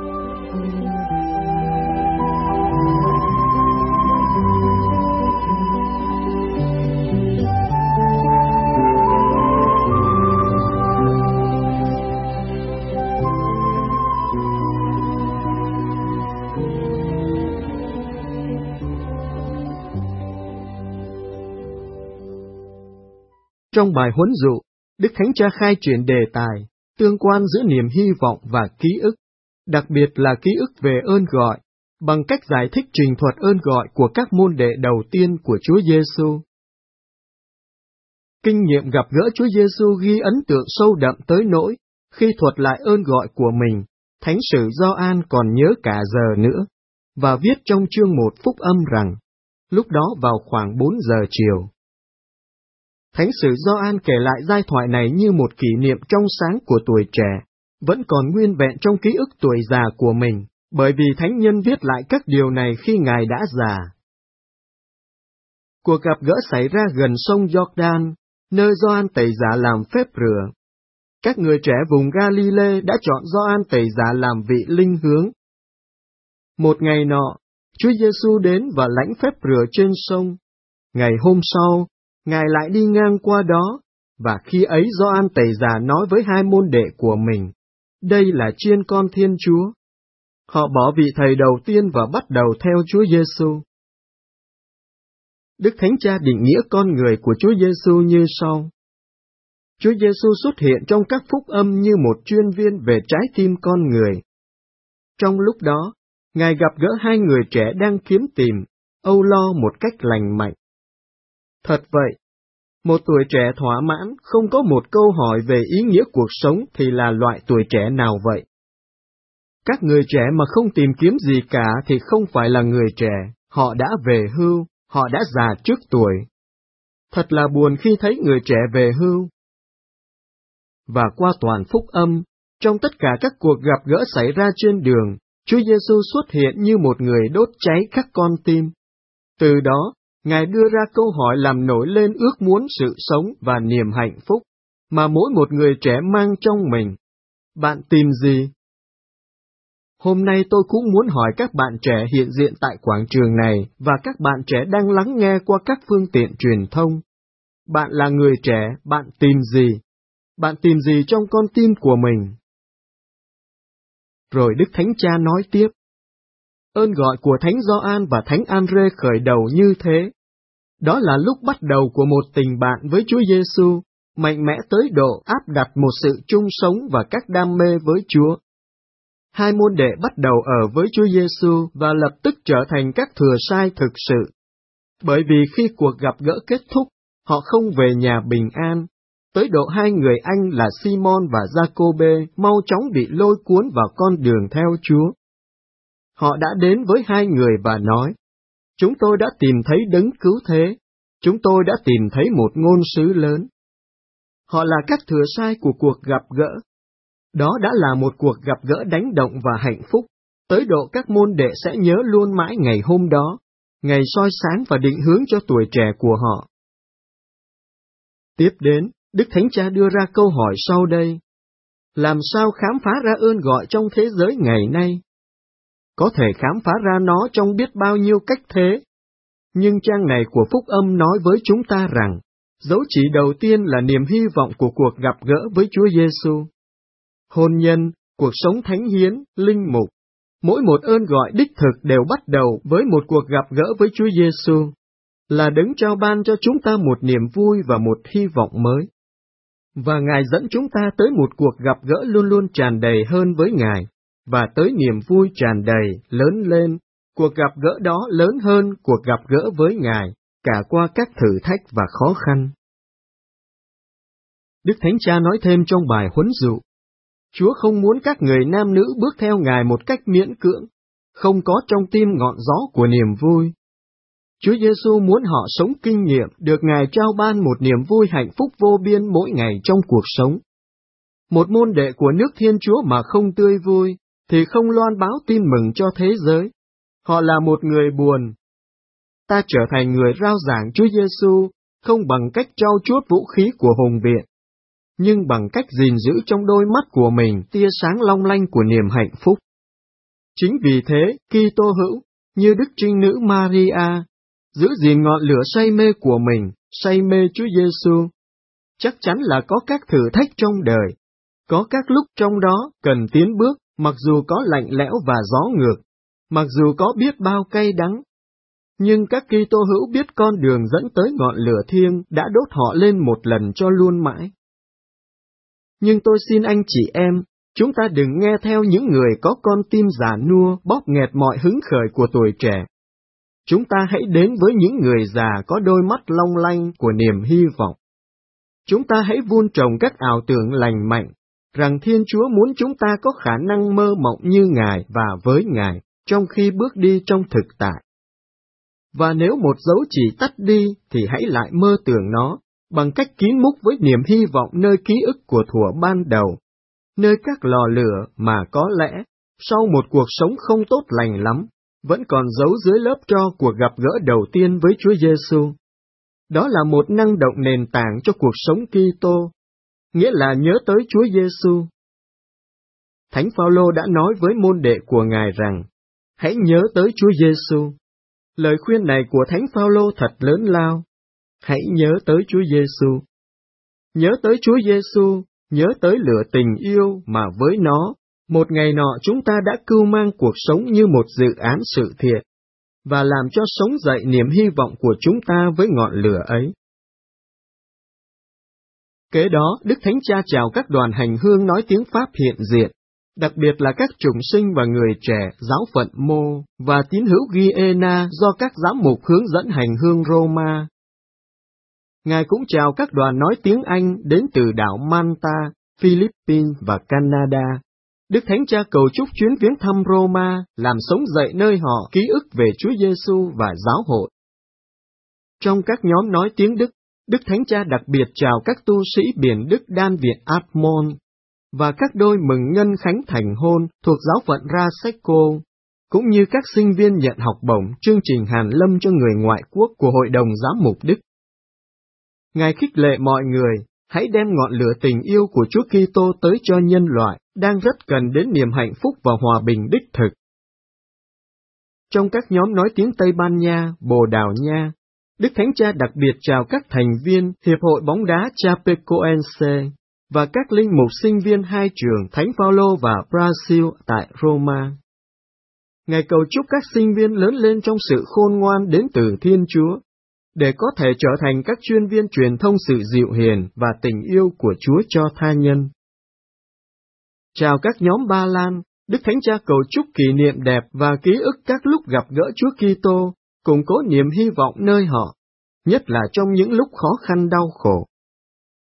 Trong bài huấn dụ, Đức Thánh Cha khai triển đề tài, tương quan giữa niềm hy vọng và ký ức, đặc biệt là ký ức về ơn gọi, bằng cách giải thích trình thuật ơn gọi của các môn đệ đầu tiên của Chúa Giêsu. Kinh nghiệm gặp gỡ Chúa Giêsu ghi ấn tượng sâu đậm tới nỗi, khi thuật lại ơn gọi của mình, Thánh sử Gioan còn nhớ cả giờ nữa, và viết trong chương 1 phúc âm rằng, lúc đó vào khoảng 4 giờ chiều. Thánh sử Gioan kể lại giai thoại này như một kỷ niệm trong sáng của tuổi trẻ, vẫn còn nguyên vẹn trong ký ức tuổi già của mình, bởi vì thánh nhân viết lại các điều này khi Ngài đã già. Cuộc gặp gỡ xảy ra gần sông Jordan, nơi Gioan tẩy giả làm phép rửa. Các người trẻ vùng Galilee đã chọn Gioan tẩy giả làm vị linh hướng. Một ngày nọ, Chúa Giêsu đến và lãnh phép rửa trên sông. Ngày hôm sau, Ngài lại đi ngang qua đó, và khi ấy Gioan tẩy giả nói với hai môn đệ của mình, đây là chiên con Thiên Chúa. Họ bỏ vị thầy đầu tiên và bắt đầu theo Chúa Giêsu. Đức Thánh Cha định nghĩa con người của Chúa Giêsu như sau. Chúa Giêsu xuất hiện trong các phúc âm như một chuyên viên về trái tim con người. Trong lúc đó, Ngài gặp gỡ hai người trẻ đang kiếm tìm, âu lo một cách lành mạnh. Thật vậy, một tuổi trẻ thỏa mãn không có một câu hỏi về ý nghĩa cuộc sống thì là loại tuổi trẻ nào vậy? Các người trẻ mà không tìm kiếm gì cả thì không phải là người trẻ, họ đã về hưu, họ đã già trước tuổi. Thật là buồn khi thấy người trẻ về hưu. Và qua toàn phúc âm, trong tất cả các cuộc gặp gỡ xảy ra trên đường, Chúa Giêsu xuất hiện như một người đốt cháy các con tim. Từ đó, Ngài đưa ra câu hỏi làm nổi lên ước muốn sự sống và niềm hạnh phúc, mà mỗi một người trẻ mang trong mình. Bạn tìm gì? Hôm nay tôi cũng muốn hỏi các bạn trẻ hiện diện tại quảng trường này và các bạn trẻ đang lắng nghe qua các phương tiện truyền thông. Bạn là người trẻ, bạn tìm gì? Bạn tìm gì trong con tim của mình? Rồi Đức Thánh Cha nói tiếp. Ơn gọi của Thánh Gioan và Thánh Andre khởi đầu như thế. Đó là lúc bắt đầu của một tình bạn với Chúa Giêsu, mạnh mẽ tới độ áp đặt một sự chung sống và các đam mê với Chúa. Hai môn đệ bắt đầu ở với Chúa Giêsu và lập tức trở thành các thừa sai thực sự. Bởi vì khi cuộc gặp gỡ kết thúc, họ không về nhà bình an, tới độ hai người anh là Simon và Giacôbê mau chóng bị lôi cuốn vào con đường theo Chúa. Họ đã đến với hai người và nói, chúng tôi đã tìm thấy đấng cứu thế, chúng tôi đã tìm thấy một ngôn sứ lớn. Họ là các thừa sai của cuộc gặp gỡ. Đó đã là một cuộc gặp gỡ đánh động và hạnh phúc, tới độ các môn đệ sẽ nhớ luôn mãi ngày hôm đó, ngày soi sáng và định hướng cho tuổi trẻ của họ. Tiếp đến, Đức Thánh Cha đưa ra câu hỏi sau đây. Làm sao khám phá ra ơn gọi trong thế giới ngày nay? Có thể khám phá ra nó trong biết bao nhiêu cách thế. Nhưng trang này của Phúc Âm nói với chúng ta rằng, dấu chỉ đầu tiên là niềm hy vọng của cuộc gặp gỡ với Chúa Giêsu. Hôn nhân, cuộc sống thánh hiến, linh mục, mỗi một ơn gọi đích thực đều bắt đầu với một cuộc gặp gỡ với Chúa Giêsu, là đấng trao ban cho chúng ta một niềm vui và một hy vọng mới. Và Ngài dẫn chúng ta tới một cuộc gặp gỡ luôn luôn tràn đầy hơn với Ngài, và tới niềm vui tràn đầy, lớn lên, cuộc gặp gỡ đó lớn hơn cuộc gặp gỡ với Ngài, cả qua các thử thách và khó khăn. Đức Thánh Cha nói thêm trong bài huấn dụ, Chúa không muốn các người nam nữ bước theo Ngài một cách miễn cưỡng, không có trong tim ngọn gió của niềm vui. Chúa Giêsu muốn họ sống kinh nghiệm được Ngài trao ban một niềm vui hạnh phúc vô biên mỗi ngày trong cuộc sống. Một môn đệ của nước Thiên Chúa mà không tươi vui, thì không loan báo tin mừng cho thế giới. Họ là một người buồn. Ta trở thành người rao giảng Chúa Giêsu không bằng cách trau chuốt vũ khí của hùng biện, nhưng bằng cách gìn giữ trong đôi mắt của mình tia sáng long lanh của niềm hạnh phúc. Chính vì thế, Kitô hữu, như Đức Trinh Nữ Maria, giữ gìn ngọn lửa say mê của mình, say mê Chúa Giêsu. Chắc chắn là có các thử thách trong đời, có các lúc trong đó cần tiến bước, mặc dù có lạnh lẽo và gió ngược, mặc dù có biết bao cay đắng. Nhưng các Kitô hữu biết con đường dẫn tới ngọn lửa thiêng đã đốt họ lên một lần cho luôn mãi. Nhưng tôi xin anh chị em, chúng ta đừng nghe theo những người có con tim già nua bóp nghẹt mọi hứng khởi của tuổi trẻ. Chúng ta hãy đến với những người già có đôi mắt long lanh của niềm hy vọng. Chúng ta hãy vun trồng các ảo tưởng lành mạnh, rằng Thiên Chúa muốn chúng ta có khả năng mơ mộng như Ngài và với Ngài, trong khi bước đi trong thực tại. Và nếu một dấu chỉ tắt đi, thì hãy lại mơ tưởng nó, bằng cách kín múc với niềm hy vọng nơi ký ức của thuở ban đầu, nơi các lò lửa mà có lẽ, sau một cuộc sống không tốt lành lắm, vẫn còn giấu dưới lớp tro cuộc gặp gỡ đầu tiên với Chúa Giêsu. Đó là một năng động nền tảng cho cuộc sống Kitô, nghĩa là nhớ tới Chúa Giêsu. Thánh Phaolô đã nói với môn đệ của Ngài rằng, hãy nhớ tới Chúa Giêsu. Lời khuyên này của Thánh Phaolô thật lớn lao. Hãy nhớ tới Chúa Giêsu. Nhớ tới Chúa Giêsu, nhớ tới lửa tình yêu mà với nó, một ngày nọ chúng ta đã cưu mang cuộc sống như một dự án sự thiện, và làm cho sống dậy niềm hy vọng của chúng ta với ngọn lửa ấy. Kế đó, Đức Thánh Cha chào các đoàn hành hương nói tiếng Pháp hiện diện, đặc biệt là các chủng sinh và người trẻ, giáo phận Mô, và tín hữu Guyena do các giám mục hướng dẫn hành hương Roma. Ngài cũng chào các đoàn nói tiếng Anh đến từ đảo Malta, Philippines và Canada. Đức Thánh Cha cầu chúc chuyến viếng thăm Roma làm sống dậy nơi họ ký ức về Chúa Giêsu và giáo hội. Trong các nhóm nói tiếng Đức, Đức Thánh Cha đặc biệt chào các tu sĩ biển Đức Đan Viện Admon và các đôi mừng nhân khánh thành hôn thuộc giáo phận Rasecco, cũng như các sinh viên nhận học bổng chương trình Hàn Lâm cho người ngoại quốc của Hội đồng Giám mục Đức. Ngài khích lệ mọi người, hãy đem ngọn lửa tình yêu của Chúa Kitô tới cho nhân loại, đang rất cần đến niềm hạnh phúc và hòa bình đích thực. Trong các nhóm nói tiếng Tây Ban Nha, Bồ Đào Nha, Đức Thánh Cha đặc biệt chào các thành viên Hiệp hội bóng đá Chapecoense và các linh mục sinh viên hai trường Thánh Phaolô và Brazil tại Roma. Ngài cầu chúc các sinh viên lớn lên trong sự khôn ngoan đến từ Thiên Chúa, để có thể trở thành các chuyên viên truyền thông sự dịu hiền và tình yêu của Chúa cho tha nhân. Chào các nhóm Ba Lan, Đức Thánh Cha cầu chúc kỷ niệm đẹp và ký ức các lúc gặp gỡ Chúa Kitô, củng cố niềm hy vọng nơi họ, nhất là trong những lúc khó khăn đau khổ.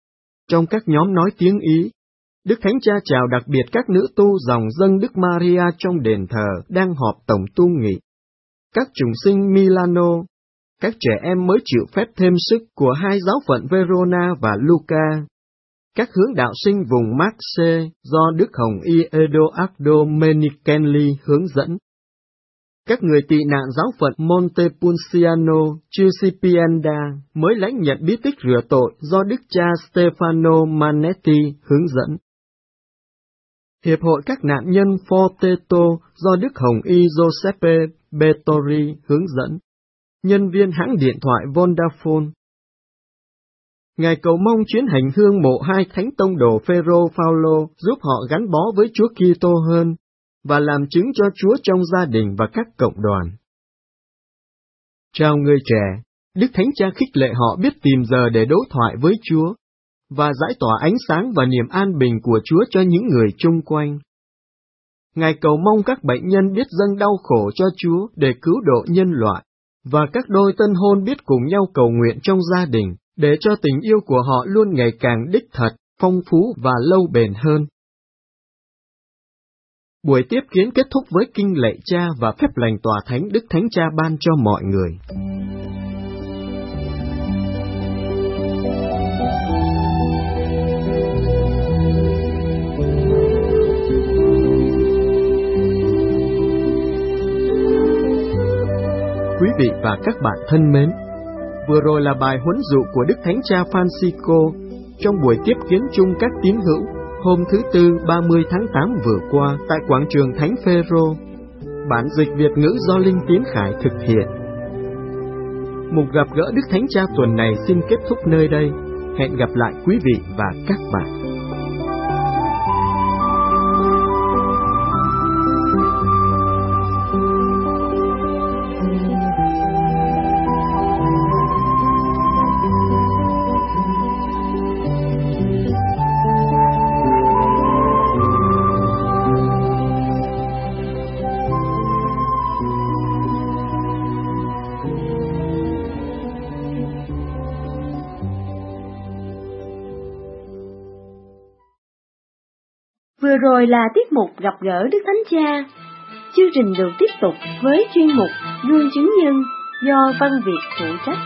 Trong các nhóm nói tiếng Ý, Đức Thánh Cha chào đặc biệt các nữ tu dòng dâng Đức Maria trong đền thờ đang họp tổng tu nghị, các chủng sinh Milano, các trẻ em mới chịu phép thêm sức của hai giáo phận Verona và Lucca, các hướng đạo sinh vùng Marche do Đức Hồng Y Edoardo Menichelli hướng dẫn, các người tị nạn giáo phận Montepulciano Giusepienda mới lãnh nhận bí tích rửa tội do Đức cha Stefano Manetti hướng dẫn, Hiệp hội các nạn nhân Forteto do Đức Hồng Y Giuseppe Bettori hướng dẫn, nhân viên hãng điện thoại Vodafone. Ngài cầu mong chuyến hành hương mộ hai thánh tông đồ Phêrô Phaolô giúp họ gắn bó với Chúa Kitô hơn và làm chứng cho Chúa trong gia đình và các cộng đoàn. Chào người trẻ, Đức Thánh Cha khích lệ họ biết tìm giờ để đối thoại với Chúa và giải tỏa ánh sáng và niềm an bình của Chúa cho những người chung quanh. Ngài cầu mong các bệnh nhân biết dâng đau khổ cho Chúa để cứu độ nhân loại, và các đôi tân hôn biết cùng nhau cầu nguyện trong gia đình, để cho tình yêu của họ luôn ngày càng đích thật, phong phú và lâu bền hơn. Buổi tiếp kiến kết thúc với kinh lạy cha và phép lành tòa thánh Đức Thánh Cha ban cho mọi người. Quý vị và các bạn thân mến, vừa rồi là bài huấn dụ của Đức Thánh Cha Francisco trong buổi tiếp kiến chung các tín hữu hôm thứ Tư 30 tháng 8 vừa qua tại quảng trường Thánh Phêrô. Bản dịch Việt ngữ do Linh Tiến Khải thực hiện. Mục gặp gỡ Đức Thánh Cha tuần này xin kết thúc nơi đây. Hẹn gặp lại quý vị và các bạn. Vừa rồi là tiết mục gặp gỡ Đức Thánh Cha. Chương trình được tiếp tục với chuyên mục Gương chứng nhân do Văn Việt phụ trách.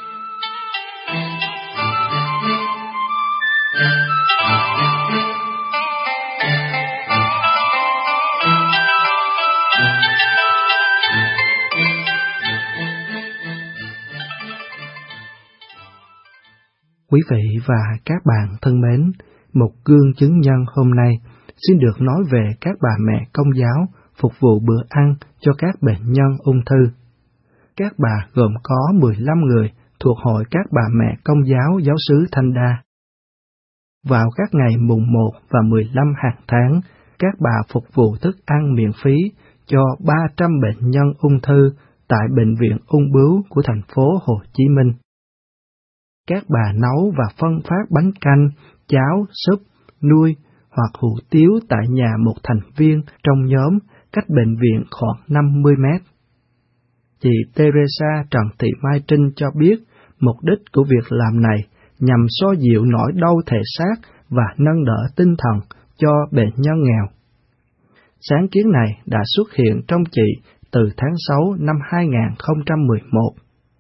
Quý vị và các bạn thân mến, một gương chứng nhân hôm nay xin được nói về các bà mẹ Công giáo phục vụ bữa ăn cho các bệnh nhân ung thư. Các bà gồm có 15 người thuộc hội các bà mẹ Công giáo giáo xứ Thanh Đa. Vào các ngày mùng 1 và 15 hàng tháng, các bà phục vụ thức ăn miễn phí cho 300 bệnh nhân ung thư tại Bệnh viện Ung bướu của thành phố Hồ Chí Minh. Các bà nấu và phân phát bánh canh, cháo, súp, nuôi hoặc hủ tiếu tại nhà một thành viên trong nhóm cách bệnh viện khoảng 50 mét. Chị Teresa Trần Thị Mai Trinh cho biết mục đích của việc làm này nhằm xoa dịu nỗi đau thể xác và nâng đỡ tinh thần cho bệnh nhân nghèo. Sáng kiến này đã xuất hiện trong chị từ tháng 6 năm 2011.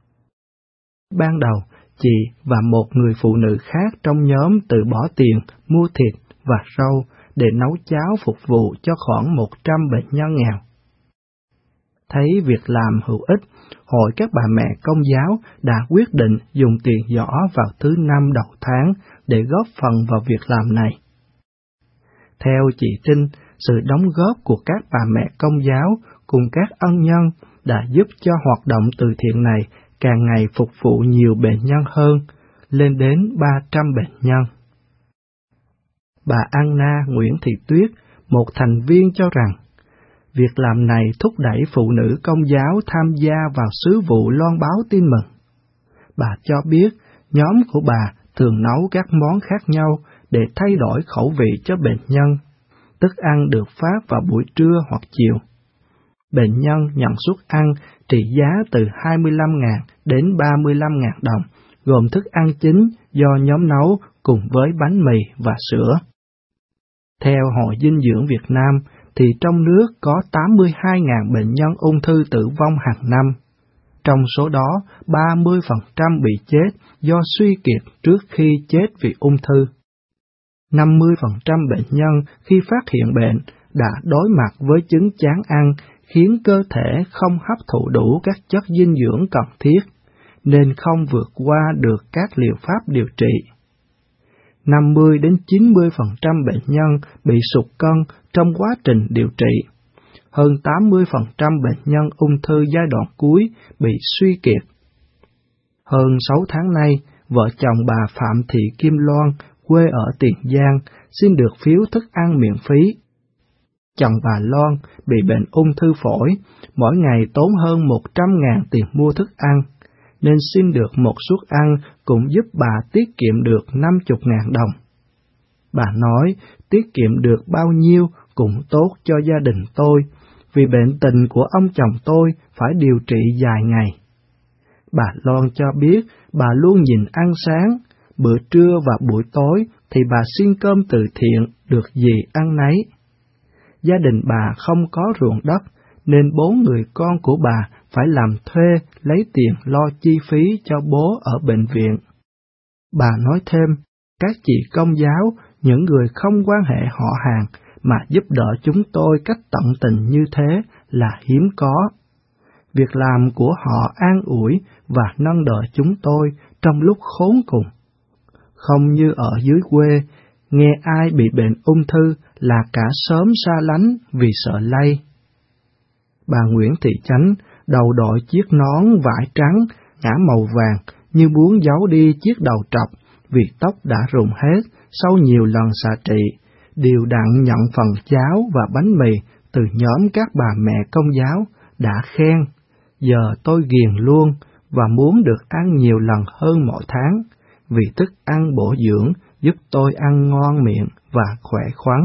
Ban đầu, chị và một người phụ nữ khác trong nhóm tự bỏ tiền mua thịt và rau để nấu cháo phục vụ cho khoảng 100 bệnh nhân nghèo. Thấy việc làm hữu ích, hội các bà mẹ Công giáo đã quyết định dùng tiền giỏ vào thứ Năm đầu tháng để góp phần vào việc làm này. Theo chị Trinh, sự đóng góp của các bà mẹ Công giáo cùng các ân nhân đã giúp cho hoạt động từ thiện này càng ngày phục vụ nhiều bệnh nhân hơn, lên đến 300 bệnh nhân. Bà Anna Nguyễn Thị Tuyết, một thành viên cho rằng, việc làm này thúc đẩy phụ nữ Công giáo tham gia vào sứ vụ loan báo tin mừng. Bà cho biết nhóm của bà thường nấu các món khác nhau để thay đổi khẩu vị cho bệnh nhân. Thức ăn được phát vào buổi trưa hoặc chiều. Bệnh nhân nhận suất ăn trị giá từ 25.000 đến 35.000 đồng, gồm thức ăn chính do nhóm nấu cùng với bánh mì và sữa. Theo Hội Dinh dưỡng Việt Nam, thì trong nước có 82.000 bệnh nhân ung thư tử vong hàng năm. Trong số đó, 30% bị chết do suy kiệt trước khi chết vì ung thư. 50% bệnh nhân khi phát hiện bệnh đã đối mặt với chứng chán ăn khiến cơ thể không hấp thụ đủ các chất dinh dưỡng cần thiết, nên không vượt qua được các liệu pháp điều trị. 50-90% bệnh nhân bị sụt cân trong quá trình điều trị. Hơn 80% bệnh nhân ung thư giai đoạn cuối bị suy kiệt. Hơn 6 tháng nay, vợ chồng bà Phạm Thị Kim Loan, quê ở Tiền Giang, xin được phiếu thức ăn miễn phí. Chồng bà Loan bị bệnh ung thư phổi, mỗi ngày tốn hơn 100.000 tiền mua thức ăn, nên xin được một suất ăn cũng giúp bà tiết kiệm được 50.000 đồng. Bà nói tiết kiệm được bao nhiêu cũng tốt cho gia đình tôi, vì bệnh tình của ông chồng tôi phải điều trị dài ngày. Bà Loan cho biết bà luôn nhịn ăn sáng, bữa trưa và buổi tối thì bà xin cơm từ thiện, được gì ăn nấy. Gia đình bà không có ruộng đất, nên 4 người con của bà phải làm thuê lấy tiền lo chi phí cho bố ở bệnh viện. Bà nói thêm, các chị công giáo, những người không quan hệ họ hàng mà giúp đỡ chúng tôi cách tận tình như thế là hiếm có. Việc làm của họ an ủi và nâng đỡ chúng tôi trong lúc khốn cùng. Không như ở dưới quê, nghe ai bị bệnh ung thư là cả xóm xa lánh vì sợ lây. Bà Nguyễn Thị Chánh đầu đội chiếc nón vải trắng ngả màu vàng như muốn giấu đi chiếc đầu trọc vì tóc đã rụng hết sau nhiều lần xạ trị, đều đặn nhận phần cháo và bánh mì từ nhóm các bà mẹ công giáo đã khen. Giờ tôi ghiền luôn và muốn được ăn nhiều lần hơn mỗi tháng, vì thức ăn bổ dưỡng giúp tôi ăn ngon miệng và khỏe khoắn.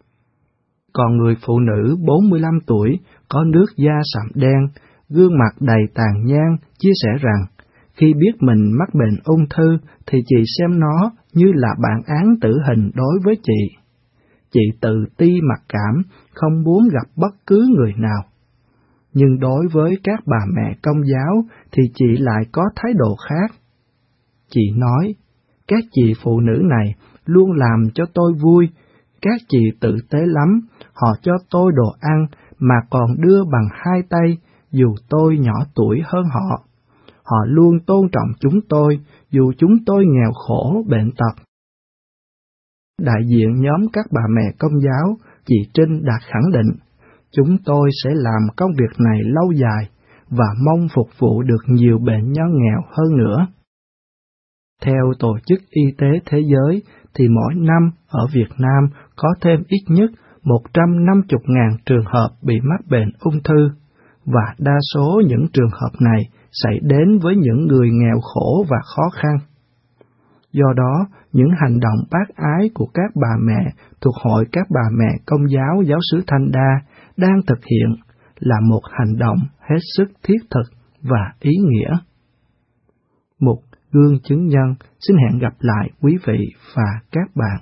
Còn người phụ nữ 45 tuổi có nước da sạm đen, gương mặt đầy tàn nhang chia sẻ rằng, khi biết mình mắc bệnh ung thư thì chị xem nó như là bản án tử hình đối với chị. Chị tự ti mặc cảm, không muốn gặp bất cứ người nào. Nhưng đối với các bà mẹ công giáo thì chị lại có thái độ khác. Chị nói, các chị phụ nữ này luôn làm cho tôi vui, các chị tử tế lắm, họ cho tôi đồ ăn mà còn đưa bằng 2 tay, dù tôi nhỏ tuổi hơn họ. Họ luôn tôn trọng chúng tôi, dù chúng tôi nghèo khổ, bệnh tật. Đại diện nhóm các bà mẹ công giáo, chị Trinh đã khẳng định, chúng tôi sẽ làm công việc này lâu dài và mong phục vụ được nhiều bệnh nhân nghèo hơn nữa. Theo Tổ chức Y tế Thế giới, thì mỗi năm ở Việt Nam có thêm ít nhất 150.000 trường hợp bị mắc bệnh ung thư, và đa số những trường hợp này xảy đến với những người nghèo khổ và khó khăn. Do đó, những hành động bác ái của các bà mẹ thuộc Hội các bà mẹ Công giáo Giáo xứ Thanh Đa đang thực hiện là một hành động hết sức thiết thực và ý nghĩa. Mục Gương Chứng Nhân xin hẹn gặp lại quý vị và các bạn.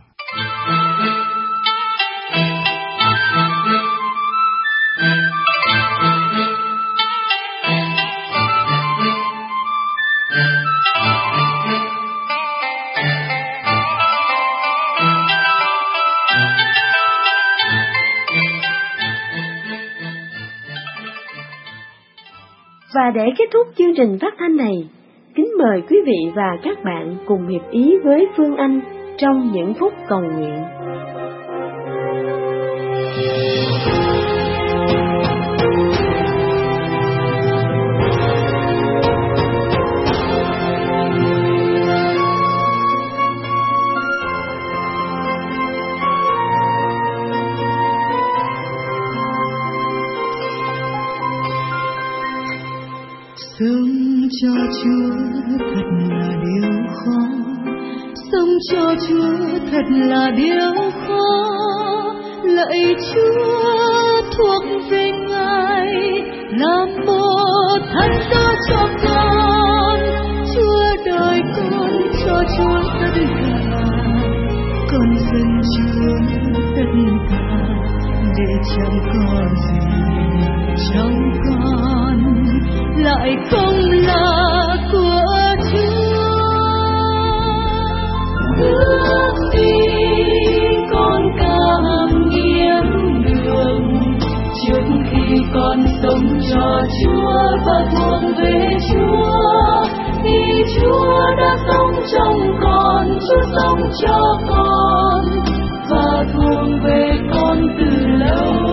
Và để kết thúc chương trình phát thanh này, kính mời quý vị và các bạn cùng hiệp ý với Phương Anh trong những phút cầu nguyện. Sống cho Chúa thật là điều khó, sống cho Chúa thật là điều khó. Lạy Chúa thuộc về Ngài, làm một thân đó cho con. Chúa đời con cho Chúa tất cả. chẳng có gì trong con, lại không là của Chúa. Ước gì con cảm nghiệm được trước khi con sống cho Chúa và thuộc về Chúa, thì Chúa đã sống trong con, Chúa sống cho con và thuộc về con từ lâu.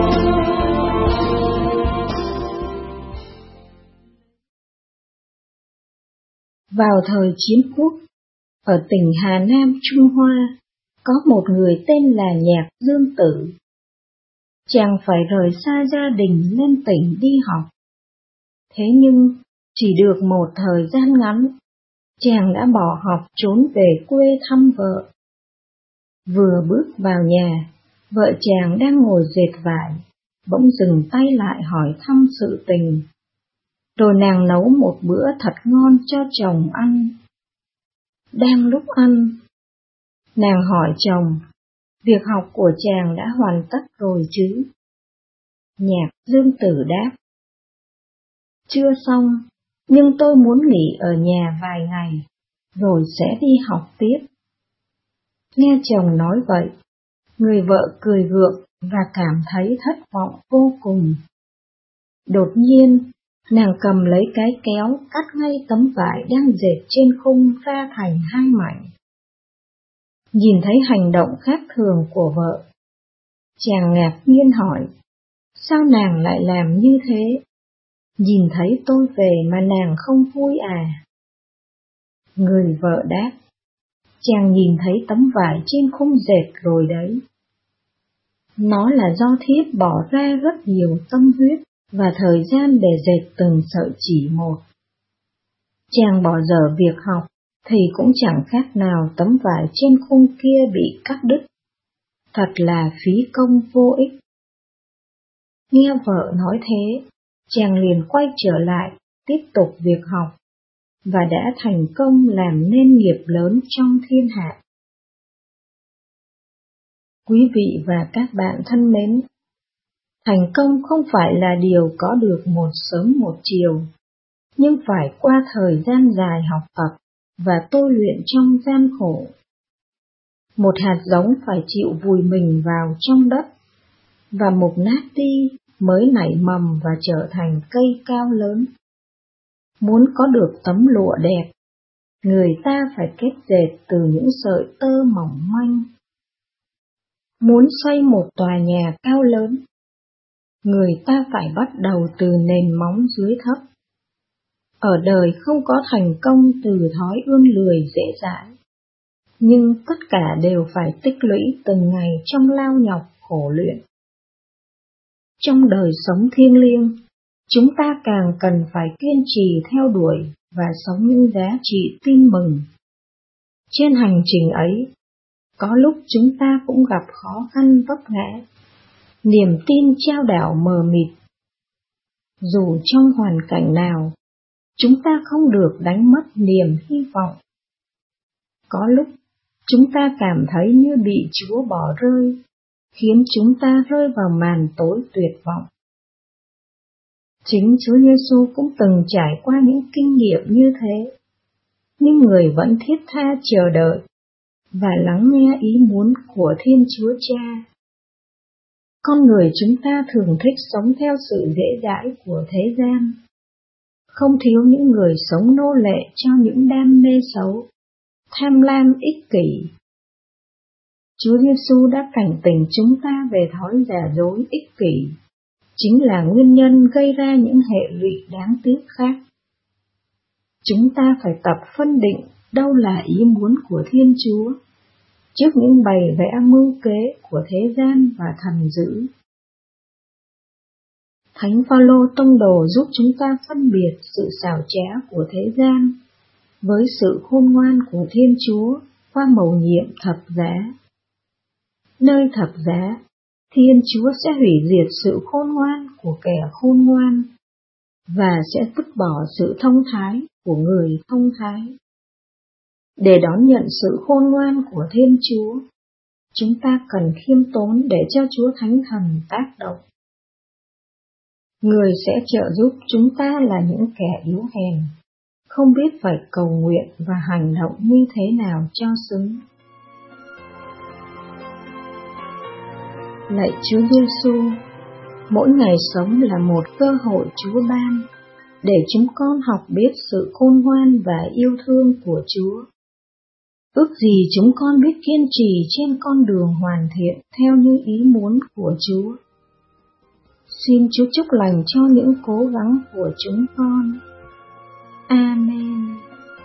Vào thời chiến quốc, ở tỉnh Hà Nam, Trung Hoa, có một người tên là Nhạc Dương Tử. Chàng phải rời xa gia đình lên tỉnh đi học. Thế nhưng, chỉ được một thời gian ngắn, chàng đã bỏ học trốn về quê thăm vợ. Vừa bước vào nhà, vợ chàng đang ngồi dệt vải, bỗng dừng tay lại hỏi thăm sự tình. Rồi nàng nấu một bữa thật ngon cho chồng ăn. Đang lúc ăn, nàng hỏi chồng, việc học của chàng đã hoàn tất rồi chứ? Nhạc Dương Tử đáp, chưa xong, nhưng tôi muốn nghỉ ở nhà vài ngày, rồi sẽ đi học tiếp. Nghe chồng nói vậy, người vợ cười gượng và cảm thấy thất vọng vô cùng. Đột nhiên, nàng cầm lấy cái kéo cắt ngay tấm vải đang dệt trên khung ra thành hai mảnh. Nhìn thấy hành động khác thường của vợ, chàng ngạc nhiên hỏi, sao nàng lại làm như thế? Nhìn thấy tôi về mà nàng không vui à? Người vợ đáp, chàng nhìn thấy tấm vải trên khung dệt rồi đấy. Nó là do thiếp bỏ ra rất nhiều tâm huyết và thời gian để dệt từng sợi chỉ một. Chàng bỏ dở việc học thì cũng chẳng khác nào tấm vải trên khung kia bị cắt đứt. Thật là phí công vô ích. Nghe vợ nói thế, chàng liền quay trở lại, tiếp tục việc học, và đã thành công làm nên nghiệp lớn trong thiên hạ. Quý vị và các bạn thân mến, thành công không phải là điều có được một sớm một chiều, nhưng phải qua thời gian dài học tập và tôi luyện trong gian khổ. Một hạt giống phải chịu vùi mình vào trong đất, và mục nát đi mới nảy mầm và trở thành cây cao lớn. Muốn có được tấm lụa đẹp, người ta phải kết dệt từ những sợi tơ mỏng manh. Muốn xây một tòa nhà cao lớn, người ta phải bắt đầu từ nền móng dưới thấp. Ở đời không có thành công từ thói ươn lười dễ dãi, nhưng tất cả đều phải tích lũy từng ngày trong lao nhọc khổ luyện. Trong đời sống thiêng liêng, chúng ta càng cần phải kiên trì theo đuổi và sống những giá trị tin mừng. Trên hành trình ấy, có lúc chúng ta cũng gặp khó khăn vấp ngã, niềm tin trao đảo mờ mịt. Dù trong hoàn cảnh nào, chúng ta không được đánh mất niềm hy vọng. Có lúc, chúng ta cảm thấy như bị Chúa bỏ rơi, khiến chúng ta rơi vào màn tối tuyệt vọng. Chính Chúa Giêsu cũng từng trải qua những kinh nghiệm như thế, nhưng người vẫn thiết tha chờ đợi và lắng nghe ý muốn của Thiên Chúa Cha. Con người chúng ta thường thích sống theo sự dễ dãi của thế gian, không thiếu những người sống nô lệ cho những đam mê xấu, tham lam ích kỷ. Chúa Giêsu đã cảnh tỉnh chúng ta về thói giả dối ích kỷ, chính là nguyên nhân gây ra những hệ lụy đáng tiếc khác. Chúng ta phải tập phân định đâu là ý muốn của Thiên Chúa, trước những bày vẽ mưu kế của thế gian và thần dữ. Thánh Phaolô tông đồ giúp chúng ta phân biệt sự xảo trá của thế gian với sự khôn ngoan của Thiên Chúa qua mầu nhiệm thập giá. Nơi thập giá, Thiên Chúa sẽ hủy diệt sự khôn ngoan của kẻ khôn ngoan và sẽ vứt bỏ sự thông thái của người thông thái. Để đón nhận sự khôn ngoan của Thiên Chúa, chúng ta cần khiêm tốn để cho Chúa Thánh Thần tác động. Người sẽ trợ giúp chúng ta là những kẻ yếu hèn, không biết phải cầu nguyện và hành động như thế nào cho xứng. Lạy Chúa Giêsu, mỗi ngày sống là một cơ hội Chúa ban để chúng con học biết sự khôn ngoan và yêu thương của Chúa. Ước gì chúng con biết kiên trì trên con đường hoàn thiện theo như ý muốn của Chúa. Xin Chúa chúc lành cho những cố gắng của chúng con. Amen.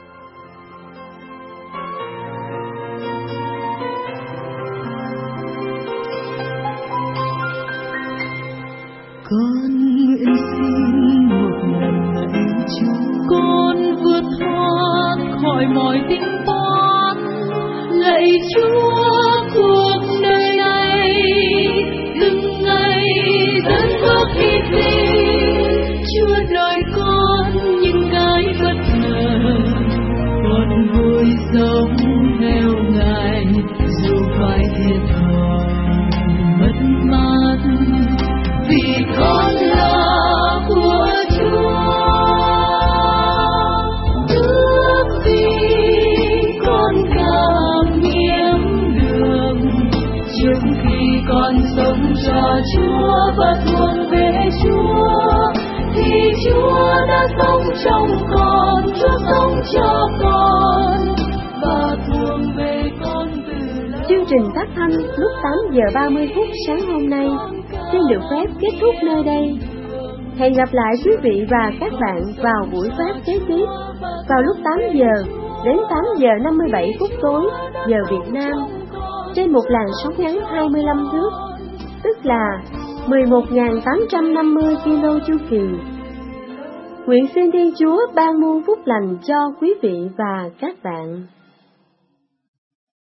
Con nguyện xin một lần lạy Chúa, con vượt thoát khỏi mọi tính toán. Lạy Chúa, cuộc đời này từng ngày rất bước hy sinh. Chúa đòi con những cái bất ngờ, con vui sống theo Ngài dù phải thiệt thòi mất mát, vì con là của Chúa. Ước gì con cảm nhiễm đường trước khi con sống cho Chúa và thuộc về Chúa, thì Chúa đã sống trong con, Chúa sống cho con và thuộc về con từ lâu. Chương trình phát thanh lúc 8 giờ 30 phút sáng hôm nay xin được phép kết thúc nơi đây. Hẹn gặp lại quý vị và các bạn vào buổi phát kế tiếp vào lúc 8 giờ đến 8 giờ 57 phút tối giờ Việt Nam trên một làn sóng ngắn 25 thước, tức là 11.850 km chu kỳ. Nguyện xin Thiên Chúa ban muôn phúc lành cho quý vị và các bạn.